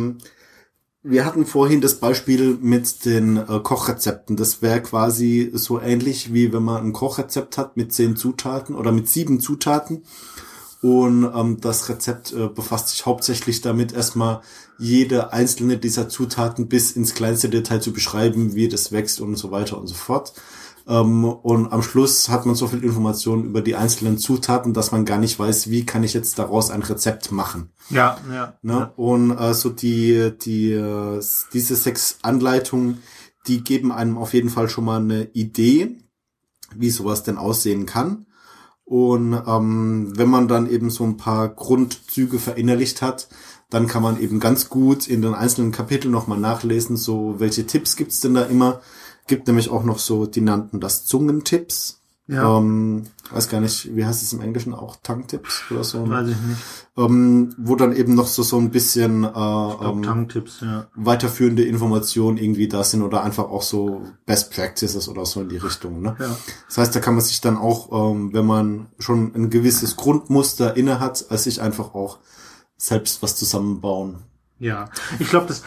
Wir hatten vorhin das Beispiel mit den Kochrezepten. Das wäre quasi so ähnlich, wie wenn man ein Kochrezept hat mit 10 Zutaten oder mit 7 Zutaten. Und das Rezept befasst sich hauptsächlich damit, erstmal jede einzelne dieser Zutaten bis ins kleinste Detail zu beschreiben, wie das wächst und so weiter und so fort. Und am Schluss hat man so viel Informationen über die einzelnen Zutaten, dass man gar nicht weiß, wie kann ich jetzt daraus ein Rezept machen. Ja. Ne? Ja. Und so diese 6 Anleitungen, die geben einem auf jeden Fall schon mal eine Idee, wie sowas denn aussehen kann. Und wenn man dann eben so ein paar Grundzüge verinnerlicht hat, dann kann man eben ganz gut in den einzelnen Kapiteln nochmal nachlesen, so welche Tipps gibt's denn da immer. Gibt nämlich auch noch so, die nannten das Zungentipps. Ja. Weiß gar nicht, wie heißt es im Englischen auch? Tongue-Tipps oder so? Weiß ich nicht. Wo dann eben noch so ein bisschen Tongue-Tipps, ja. weiterführende Informationen irgendwie da sind oder einfach auch so Best Practices oder so in die Richtung. Ne? Ja. Das heißt, da kann man sich dann auch, wenn man schon ein gewisses Grundmuster inne hat, als sich einfach auch selbst was zusammenbauen. Ja, ich glaube, es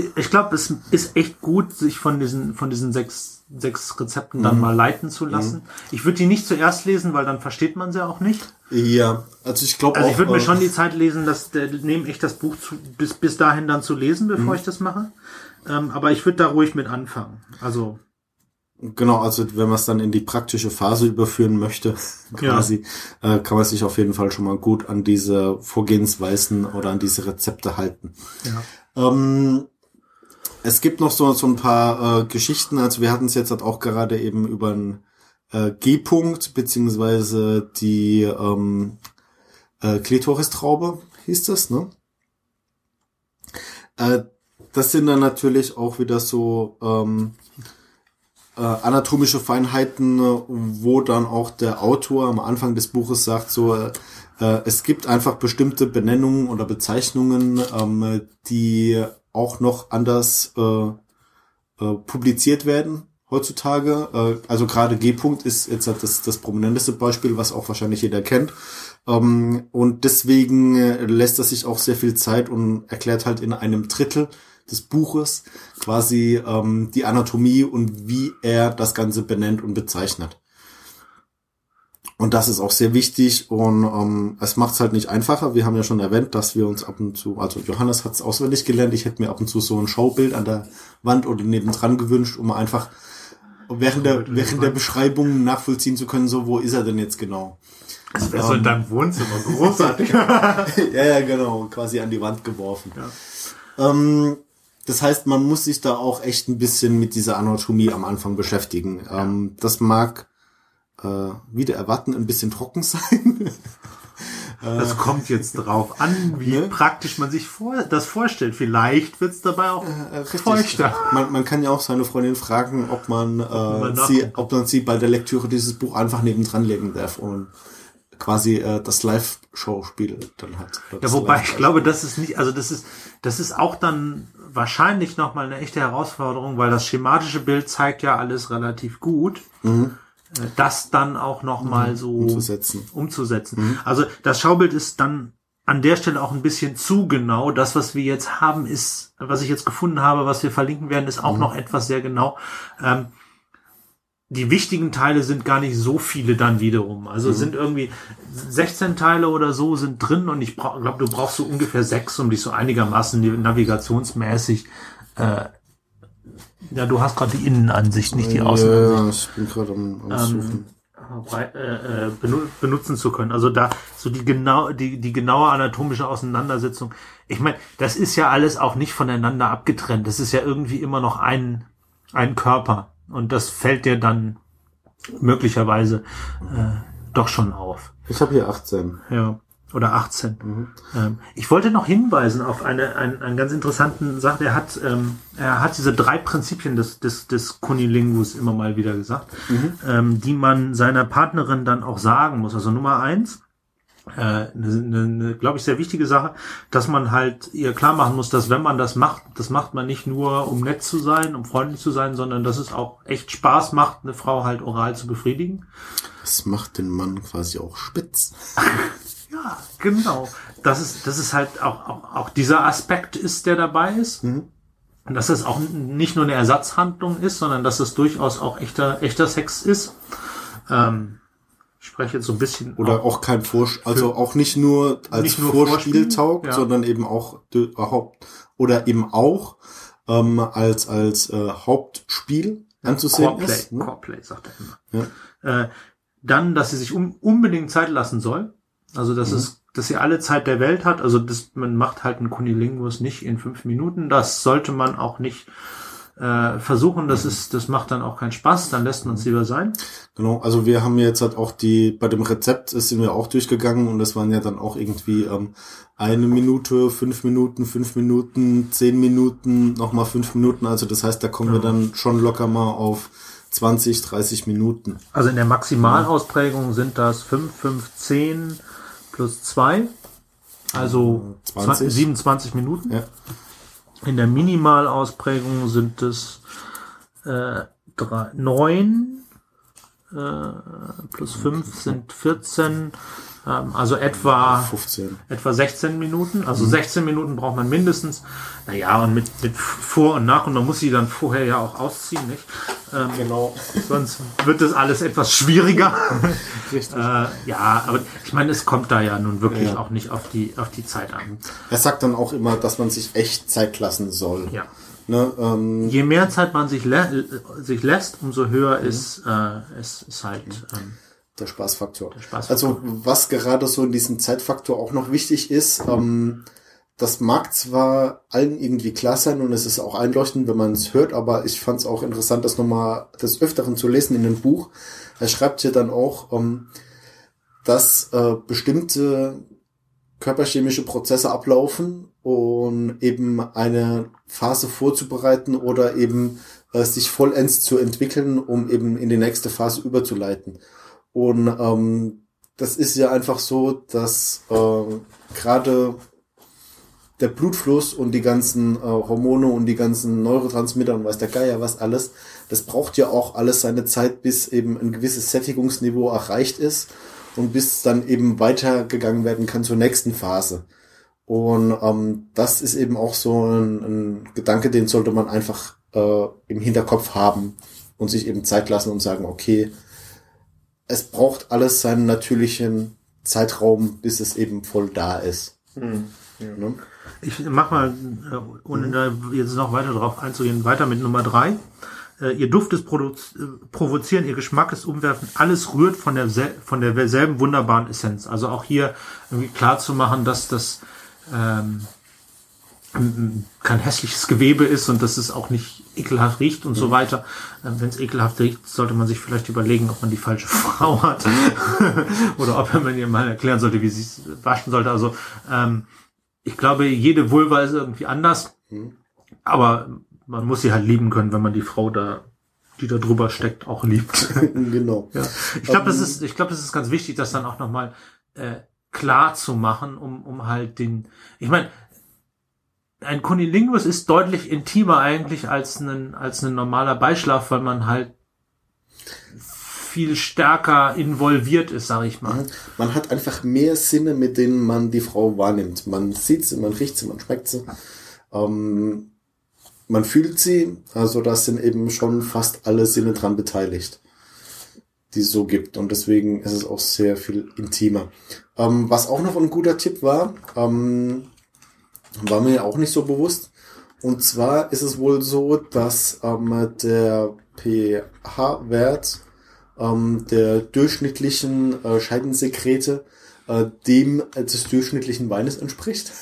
ist echt gut, sich von diesen sechs Rezepten dann mal leiten zu lassen. Ich würde die nicht zuerst lesen, weil dann versteht man sie auch nicht. Ja, also ich glaube auch. Ich würde mir schon die Zeit lesen, nehmen echt das Buch bis dahin dann zu lesen, bevor ich das mache. Aber ich würde da ruhig mit anfangen. Also. Genau, also wenn man es dann in die praktische Phase überführen möchte, quasi, kann man sich auf jeden Fall schon mal gut an diese Vorgehensweisen oder an diese Rezepte halten. Ja. Es gibt noch so ein paar Geschichten, also wir hatten es jetzt halt auch gerade eben über einen G-Punkt, beziehungsweise die Klitoristraube hieß das, ne? Das sind dann natürlich auch wieder so anatomische Feinheiten, wo dann auch der Autor am Anfang des Buches sagt, so es gibt einfach bestimmte Benennungen oder Bezeichnungen, die auch noch anders publiziert werden heutzutage. Also gerade G-Punkt ist jetzt das prominenteste Beispiel, was auch wahrscheinlich jeder kennt. Und deswegen lässt er sich auch sehr viel Zeit und erklärt halt in einem Drittel des Buches quasi die Anatomie und wie er das Ganze benennt und bezeichnet. Und das ist auch sehr wichtig und es macht es halt nicht einfacher. Wir haben ja schon erwähnt, dass wir uns ab und zu, also Johannes hat es auswendig gelernt, ich hätte mir ab und zu so ein Schaubild an der Wand oder nebendran gewünscht, um einfach während der Beschreibung nachvollziehen zu können, so wo ist er denn jetzt genau. Das wäre so in deinem Wohnzimmer großartig. ja, genau, quasi an die Wand geworfen. Ja. Das heißt, man muss sich da auch echt ein bisschen mit dieser Anatomie am Anfang beschäftigen. Das mag wieder erwarten ein bisschen trocken sein. Das kommt jetzt drauf an, wie praktisch man sich das vorstellt. Vielleicht wird's dabei auch feuchter. Man kann ja auch seine Freundin fragen, ob man sie bei der Lektüre dieses Buch einfach nebendran legen darf und quasi das Live-Show-Spiel dann hat. Ja, wobei ich glaube, das ist nicht, also das ist auch dann wahrscheinlich nochmal eine echte Herausforderung, weil das schematische Bild zeigt ja alles relativ gut. Das dann auch nochmal so umzusetzen. Also das Schaubild ist dann an der Stelle auch ein bisschen zu genau. Das, was wir jetzt haben, ist, was ich jetzt gefunden habe, was wir verlinken werden, ist auch noch etwas sehr genau. die wichtigen Teile sind gar nicht so viele dann wiederum. Also sind irgendwie 16 Teile oder so sind drin und ich glaube, du brauchst so ungefähr 6, um dich so einigermaßen navigationsmäßig ja, du hast gerade die Innenansicht, nicht die Außenansicht. Ja, ich bin gerade am Suchen. Benutzen zu können. Also da so die genaue anatomische Auseinandersetzung. Ich meine, das ist ja alles auch nicht voneinander abgetrennt. Das ist ja irgendwie immer noch ein Körper. Und das fällt dir dann möglicherweise doch schon auf. Ich habe hier 18. Ja. Oder 18. Ich wollte noch hinweisen auf einen ganz interessanten Sache. Er hat diese 3 Prinzipien des Cunnilingus immer mal wieder gesagt, die man seiner Partnerin dann auch sagen muss. Also Nummer 1, eine glaube ich, sehr wichtige Sache, dass man halt ihr klar machen muss, dass wenn man das macht man nicht nur, um nett zu sein, um freundlich zu sein, sondern dass es auch echt Spaß macht, eine Frau halt oral zu befriedigen. Das macht den Mann quasi auch spitz. Ja, genau. Das ist halt auch dieser Aspekt ist, der dabei ist. Und dass es auch nicht nur eine Ersatzhandlung ist, sondern dass es durchaus auch echter Sex ist. Ich spreche jetzt so ein bisschen. Oder auch kein also auch nicht nur als Vorspiel taugt, ja, sondern eben auch oder eben auch als Hauptspiel anzusehen ist. Coreplay, sagt er immer. Ja. Dann, dass sie sich unbedingt Zeit lassen soll. Also dass sie alle Zeit der Welt hat. Also man macht halt einen Cunnilingus nicht in 5 Minuten. Das sollte man auch nicht versuchen. Das macht dann auch keinen Spaß. Dann lässt man es lieber sein. Genau. Also wir haben jetzt halt auch bei dem Rezept sind wir auch durchgegangen und das waren ja dann auch irgendwie 1 Minute, 5 Minuten, 5 Minuten, 10 Minuten, nochmal 5 Minuten. Also das heißt, da kommen wir dann schon locker mal auf 20, 30 Minuten. Also in der Maximalausprägung sind das 5, 5, 10 plus 2, also 27 Minuten. Ja. In der Minimalausprägung sind es 9 plus 5 sind 14, also etwa 16 Minuten. Also 16 Minuten braucht man mindestens. Naja, und mit Vor- und Nach- und man muss sie dann vorher ja auch ausziehen, nicht? Genau. Sonst wird das alles etwas schwieriger. Richtig. Ja, aber ich meine, es kommt da ja nun wirklich auch nicht auf die Zeit an. Er sagt dann auch immer, dass man sich echt Zeit lassen soll. Ja. Ne, je mehr Zeit man sich lässt, umso höher ist halt der Spaßfaktor. Also was gerade so in diesem Zeitfaktor auch noch wichtig ist, das mag zwar allen irgendwie klar sein und es ist auch einleuchtend, wenn man es hört, aber ich fand es auch interessant, das nochmal des Öfteren zu lesen in dem Buch. Er schreibt hier dann auch, dass bestimmte körperchemische Prozesse ablaufen und eben eine Phase vorzubereiten oder eben sich vollends zu entwickeln, um eben in die nächste Phase überzuleiten. Und das ist ja einfach so, dass gerade der Blutfluss und die ganzen Hormone und die ganzen Neurotransmitter und weiß der Geier was alles, das braucht ja auch alles seine Zeit, bis eben ein gewisses Sättigungsniveau erreicht ist und bis dann eben weitergegangen werden kann zur nächsten Phase. Und das ist eben auch so ein Gedanke, den sollte man einfach im Hinterkopf haben und sich eben Zeit lassen und sagen, okay, es braucht alles seinen natürlichen Zeitraum, bis es eben voll da ist. Ja. Ne? Ich mach mal, ohne da jetzt noch weiter drauf einzugehen, weiter mit Nummer 3. Ihr Duft ist provozieren, ihr Geschmack ist umwerfen, alles rührt von derselben wunderbaren Essenz. Also auch hier irgendwie klar zu machen, dass das kein hässliches Gewebe ist und dass es auch nicht ekelhaft riecht und so weiter. Wenn es ekelhaft riecht, sollte man sich vielleicht überlegen, ob man die falsche Frau hat oder ob man ihr mal erklären sollte, wie sie es waschen sollte. Also ich glaube, jede Vulva ist irgendwie anders, aber man muss sie halt lieben können, wenn man die Frau die da drüber steckt, auch liebt. Genau. Ja. Ich glaube, das ist ganz wichtig, das dann auch nochmal klar zu machen, um halt ich meine, ein Cunnilingus ist deutlich intimer eigentlich als ein normaler Beischlaf, weil man halt viel stärker involviert ist, sage ich mal. Man hat einfach mehr Sinne, mit denen man die Frau wahrnimmt. Man sieht sie, man riecht sie, man schmeckt sie. Man fühlt sie. Also da sind eben schon fast alle Sinne dran beteiligt. die es so gibt. Und deswegen ist es auch sehr viel intimer. Was auch noch ein guter Tipp war mir ja auch nicht so bewusst. Und zwar ist es wohl so, dass der pH-Wert der durchschnittlichen Scheidensekrete dem des durchschnittlichen Weines entspricht.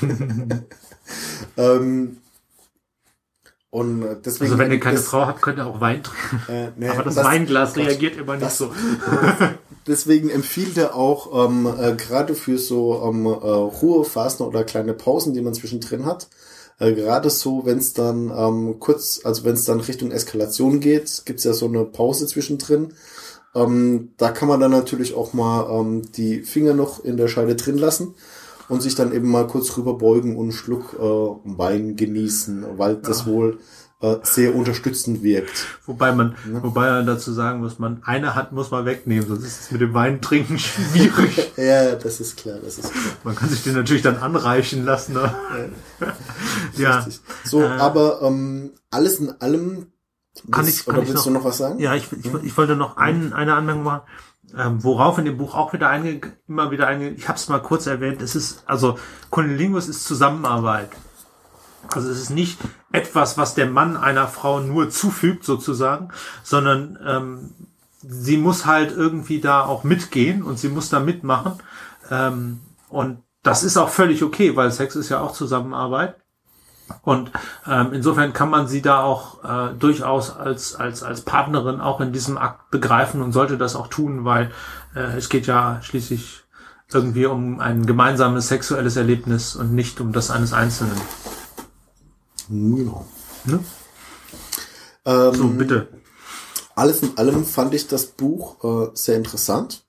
Und deswegen, also wenn ihr keine Frau habt, könnt ihr auch Wein trinken. Nee, aber das Weinglas reagiert immer nicht so. Deswegen empfiehlt er auch gerade für so Ruhephasen oder kleine Pausen, die man zwischendrin hat, gerade so, wenn es dann wenn es dann Richtung Eskalation geht, gibt's ja so eine Pause zwischendrin. Da kann man dann natürlich auch mal die Finger noch in der Scheide drin lassen und sich dann eben mal kurz rüber beugen und einen Schluck Wein genießen, weil das wohl sehr unterstützend wirkt. Wobei man dazu sagen muss, eine Hand muss man wegnehmen, sonst ist es mit dem Wein trinken schwierig. Ja, das ist klar. Man kann sich den natürlich dann anreichen lassen. Ne? Ja. So, aber alles in allem, willst du noch was sagen? Ja, ich wollte noch eine Anmerkung machen, worauf in dem Buch auch wieder immer wieder ich habe es mal kurz erwähnt, es ist, also Cunnilingus ist Zusammenarbeit. Also es ist nicht etwas, was der Mann einer Frau nur zufügt sozusagen, sondern sie muss halt irgendwie da auch mitgehen und sie muss da mitmachen. Und das ist auch völlig okay, weil Sex ist ja auch Zusammenarbeit. Und insofern kann man sie da auch durchaus als Partnerin auch in diesem Akt begreifen und sollte das auch tun, weil es geht ja schließlich irgendwie um ein gemeinsames sexuelles Erlebnis und nicht um das eines Einzelnen. Genau. Ne? So, bitte. Alles in allem fand ich das Buch sehr interessant.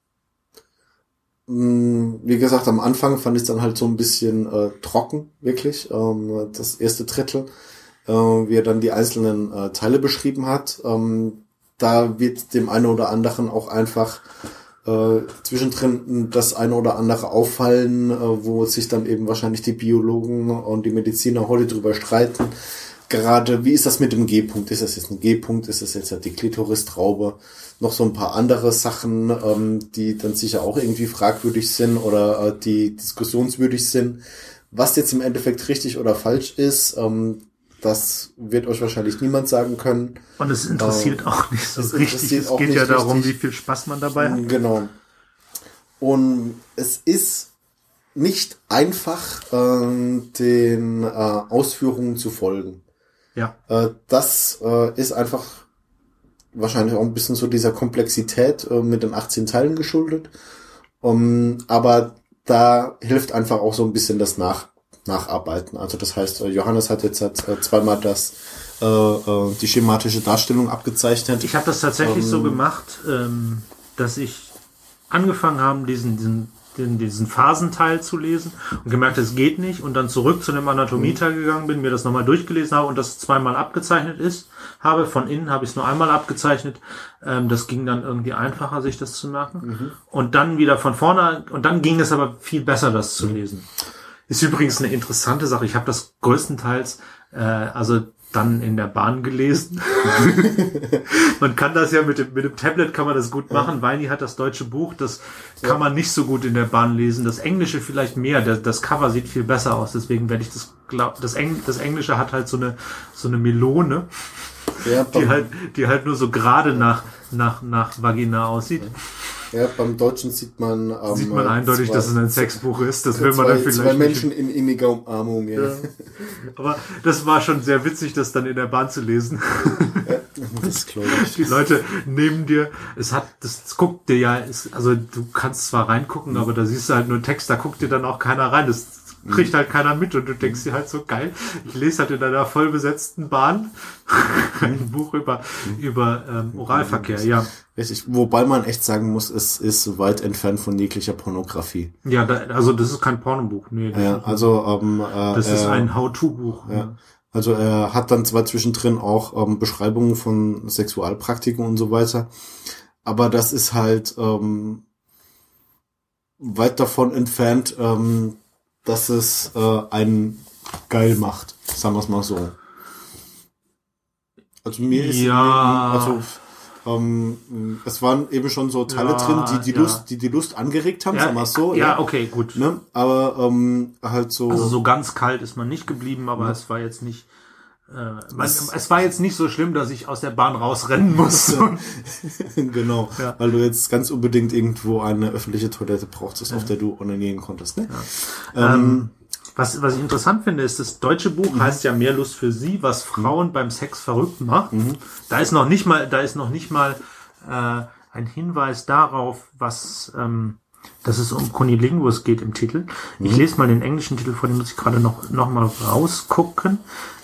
Wie gesagt, am Anfang fand ich es dann halt so ein bisschen trocken, wirklich. Das erste Drittel, wie er dann die einzelnen Teile beschrieben hat. Da wird dem einen oder anderen auch einfach zwischendrin das eine oder andere auffallen, wo sich dann eben wahrscheinlich die Biologen und die Mediziner heute drüber streiten. Gerade, wie ist das mit dem G-Punkt? Ist das jetzt ein G-Punkt? Ist das jetzt die Klitoristraube? Noch so ein paar andere Sachen, die dann sicher auch irgendwie fragwürdig sind oder die diskussionswürdig sind. Was jetzt im Endeffekt richtig oder falsch ist, das wird euch wahrscheinlich niemand sagen können. Und es interessiert auch nicht so richtig. Es geht ja darum, wie viel Spaß man dabei hat. Genau. Und es ist nicht einfach, den Ausführungen zu folgen. Ja. Das ist einfach wahrscheinlich auch ein bisschen so dieser Komplexität mit den 18 Teilen geschuldet. Aber da hilft einfach auch so ein bisschen das Nacharbeiten. Also das heißt, Johannes hat jetzt zweimal die schematische Darstellung abgezeichnet. Ich habe das tatsächlich so gemacht, dass ich angefangen habe, diesen Phasenteil zu lesen und gemerkt, es geht nicht und dann zurück zu dem Anatomieteil gegangen bin, mir das nochmal durchgelesen habe und das zweimal abgezeichnet habe. Von innen habe ich es nur einmal abgezeichnet. Das ging dann irgendwie einfacher, sich das zu merken. Und dann wieder von vorne und dann ging es aber viel besser, das zu lesen. Ist übrigens eine interessante Sache. Ich habe das größtenteils dann in der Bahn gelesen. Man kann das ja mit dem Tablet kann man das gut machen. Weini hat das deutsche Buch, das kann man nicht so gut in der Bahn lesen. Das Englische vielleicht mehr. Das Cover sieht viel besser aus. Deswegen werde ich das Englische hat halt so eine Melone, ja, die halt nur so gerade nach Vagina aussieht. Ja, beim Deutschen sieht man eindeutig, dass es ein Sexbuch ist. Das will man dann vielleicht zwei Menschen in inniger Umarmung. Ja. Aber das war schon sehr witzig, das dann in der Bahn zu lesen. Ja, das glaube ich. Die Leute neben dir, das guckt dir ja, also du kannst zwar reingucken, aber da siehst du halt nur Text, da guckt dir dann auch keiner rein. Das kriegt halt keiner mit und du denkst dir halt so, geil, ich lese halt in einer voll besetzten Bahn ein Buch über Oralverkehr, ja. Richtig, wobei man echt sagen muss, es ist weit entfernt von jeglicher Pornografie. Ja, also das ist kein Pornobuch, nee. Das ist ein How-to-Buch. Ja. Also er hat dann zwar zwischendrin auch Beschreibungen von Sexualpraktiken und so weiter, aber das ist halt weit davon entfernt, dass es einen geil macht, sagen wir es mal so. Also mir ist es waren eben schon so Teile drin, die Lust angeregt haben, sagen wir so. Ja, okay, gut. Ne? Aber halt so. Also so ganz kalt ist man nicht geblieben, aber es war jetzt nicht. Es war jetzt nicht so schlimm, dass ich aus der Bahn rausrennen musste. Genau, weil du jetzt ganz unbedingt irgendwo eine öffentliche Toilette brauchst, auf der du onanieren konntest. Ne? Was ich interessant finde, ist, das deutsche Buch heißt ja Mehr Lust für Sie, was Frauen beim Sex verrückt macht. Da ist noch nicht mal ein Hinweis darauf, dass es um Cunnilingus geht im Titel. Ich lese mal den englischen Titel vor, den muss ich gerade noch mal rausgucken.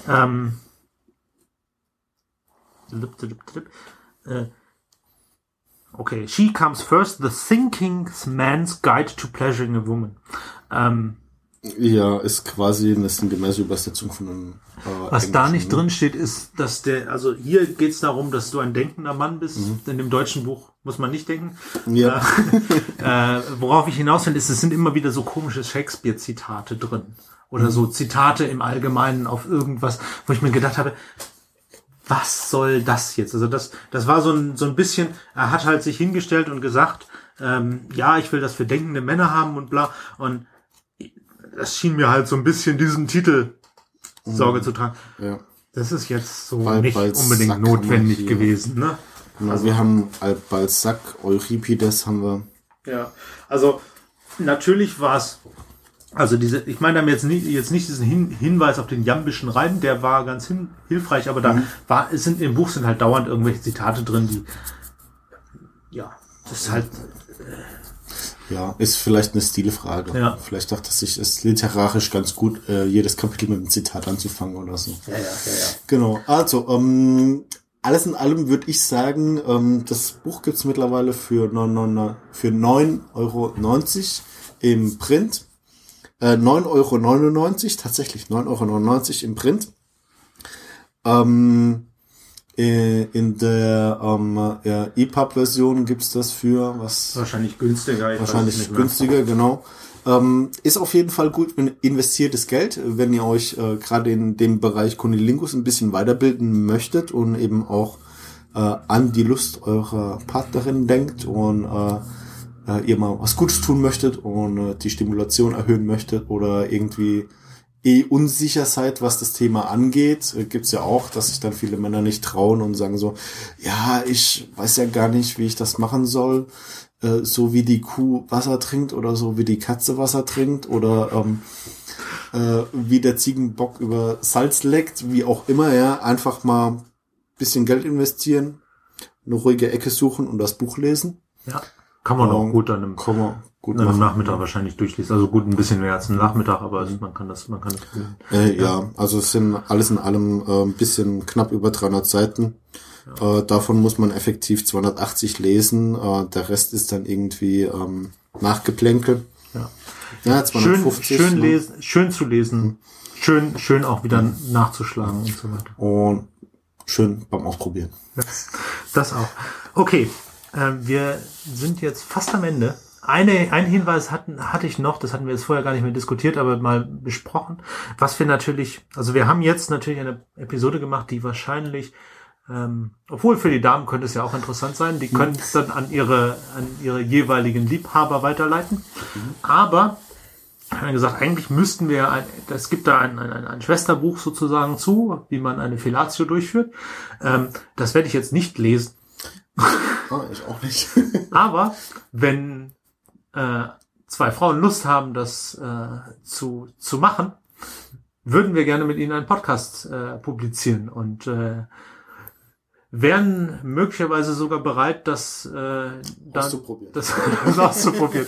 Okay, She Comes First, The Thinking Man's Guide to Pleasuring a Woman. Ja, ist quasi eine sinngemäße Übersetzung von einem was da nicht drin steht, ist, dass also hier geht es darum, dass du ein denkender Mann bist. In dem deutschen Buch muss man nicht denken. Ja. Worauf ich hinaus will, ist, es sind immer wieder so komische Shakespeare-Zitate drin. Oder so Zitate im Allgemeinen auf irgendwas, wo ich mir gedacht habe, was soll das jetzt? Also das war so ein bisschen, er hat halt sich hingestellt und gesagt, ja, ich will das für denkende Männer haben und bla. Und das schien mir halt so ein bisschen diesen Titel Sorge zu tragen. Ja. Das ist jetzt so nicht unbedingt notwendig gewesen, ne? Also wir haben Balzac, Euripides haben wir. Ja, also natürlich war es, also ich meine damit jetzt nicht diesen Hinweis auf den jambischen Reim, der war ganz hilfreich, aber im Buch sind halt dauernd irgendwelche Zitate drin, die, ja, das ist halt, ja, ist vielleicht eine Stilfrage. Ja. Vielleicht dachte sich, es ist literarisch ganz gut, jedes Kapitel mit einem Zitat anzufangen oder so. Ja. Genau. Also, alles in allem würde ich sagen, das Buch gibt's mittlerweile für 9,90 Euro im Print. 9,99 Euro, tatsächlich 9,99 Euro im Print. In der EPUB-Version gibt's das für was? Wahrscheinlich günstiger. Wahrscheinlich günstiger, genau. Ist auf jeden Fall gut investiertes Geld, wenn ihr euch gerade in dem Bereich Cunnilingus ein bisschen weiterbilden möchtet und eben auch an die Lust eurer Partnerin denkt und ihr mal was Gutes tun möchtet und die Stimulation erhöhen möchtet oder irgendwie unsicher seid, was das Thema angeht, gibt's ja auch, dass sich dann viele Männer nicht trauen und sagen so, ja, ich weiß ja gar nicht, wie ich das machen soll, so wie die Kuh Wasser trinkt oder so wie die Katze Wasser trinkt oder wie der Ziegenbock über Salz leckt, wie auch immer, ja, einfach mal ein bisschen Geld investieren, eine ruhige Ecke suchen und das Buch lesen. Ja, kann man auch gut an einem Nachmittag wahrscheinlich durchlesen. Also gut, ein bisschen mehr als ein Nachmittag, aber man kann das ja, also es sind alles in allem ein bisschen knapp über 300 Seiten. Ja. Davon muss man effektiv 280 lesen. Der Rest ist dann irgendwie Nachgeplänkel. Ja, 250. Schön lesen, schön zu lesen. Schön auch wieder nachzuschlagen und so weiter. Und schön beim Ausprobieren. Ja, das auch. Okay, wir sind jetzt fast am Ende. Einen Hinweis hatte ich noch, das hatten wir jetzt vorher gar nicht mehr diskutiert, aber mal besprochen. Was wir natürlich, also wir haben jetzt natürlich eine Episode gemacht, die wahrscheinlich, obwohl für die Damen könnte es ja auch interessant sein, die können es dann an ihre jeweiligen Liebhaber weiterleiten. Aber haben wir gesagt, eigentlich müssten wir, es gibt da ein Schwesterbuch sozusagen zu, wie man eine Fellatio durchführt. Das werde ich jetzt nicht lesen. Ich auch nicht. Aber wenn zwei Frauen Lust haben, das zu machen, würden wir gerne mit ihnen einen Podcast publizieren und wären möglicherweise sogar bereit, das auszuprobieren.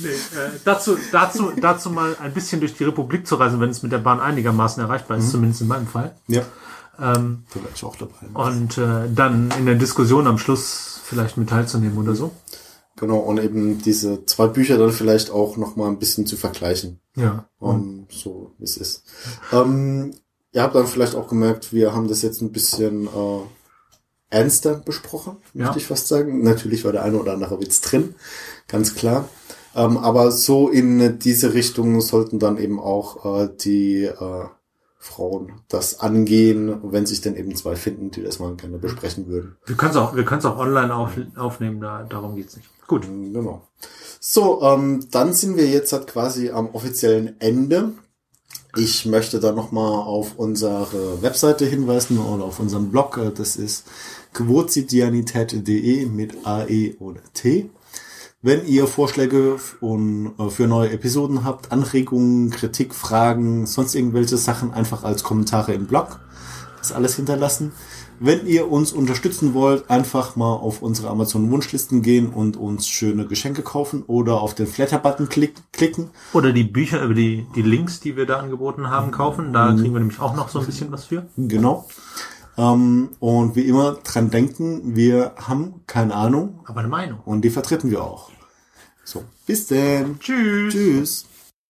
Dazu mal ein bisschen durch die Republik zu reisen, wenn es mit der Bahn einigermaßen erreichbar ist, zumindest in meinem Fall. Ja. Da wäre ich auch dabei. Und dann in der Diskussion am Schluss vielleicht mit teilzunehmen oder so. Genau, und eben diese zwei Bücher dann vielleicht auch noch mal ein bisschen zu vergleichen. Ja. So wie es ist. Ihr habt dann vielleicht auch gemerkt, wir haben das jetzt ein bisschen ernster besprochen, möchte ich fast sagen. Natürlich war der eine oder andere Witz drin, ganz klar. Aber so in diese Richtung sollten dann eben auch die Frauen das angehen, wenn sich dann eben zwei finden, die das mal gerne besprechen würden. Wir können es auch online aufnehmen, darum geht's nicht. Gut. Genau. So, dann sind wir jetzt halt quasi am offiziellen Ende. Ich möchte da nochmal auf unsere Webseite hinweisen oder auf unseren Blog. Das ist quotidianität.de mit AE oder T. Wenn ihr Vorschläge für neue Episoden habt, Anregungen, Kritik, Fragen, sonst irgendwelche Sachen, einfach als Kommentare im Blog. Das alles hinterlassen. Wenn ihr uns unterstützen wollt, einfach mal auf unsere Amazon-Wunschlisten gehen und uns schöne Geschenke kaufen oder auf den Flatter-Button klicken. Oder die Bücher über die Links, die wir da angeboten haben, kaufen. Da kriegen wir nämlich auch noch so ein bisschen was für. Genau. Und wie immer dran denken, wir haben keine Ahnung. Aber eine Meinung. Und die vertreten wir auch. So, bis denn. Tschüss. Tschüss.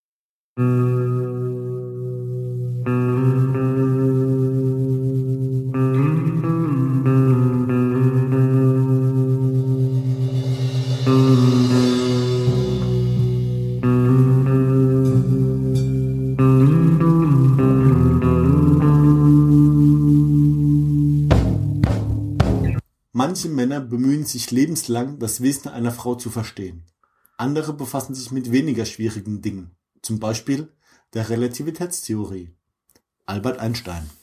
Manche Männer bemühen sich lebenslang, das Wesen einer Frau zu verstehen. Andere befassen sich mit weniger schwierigen Dingen, zum Beispiel der Relativitätstheorie. Albert Einstein.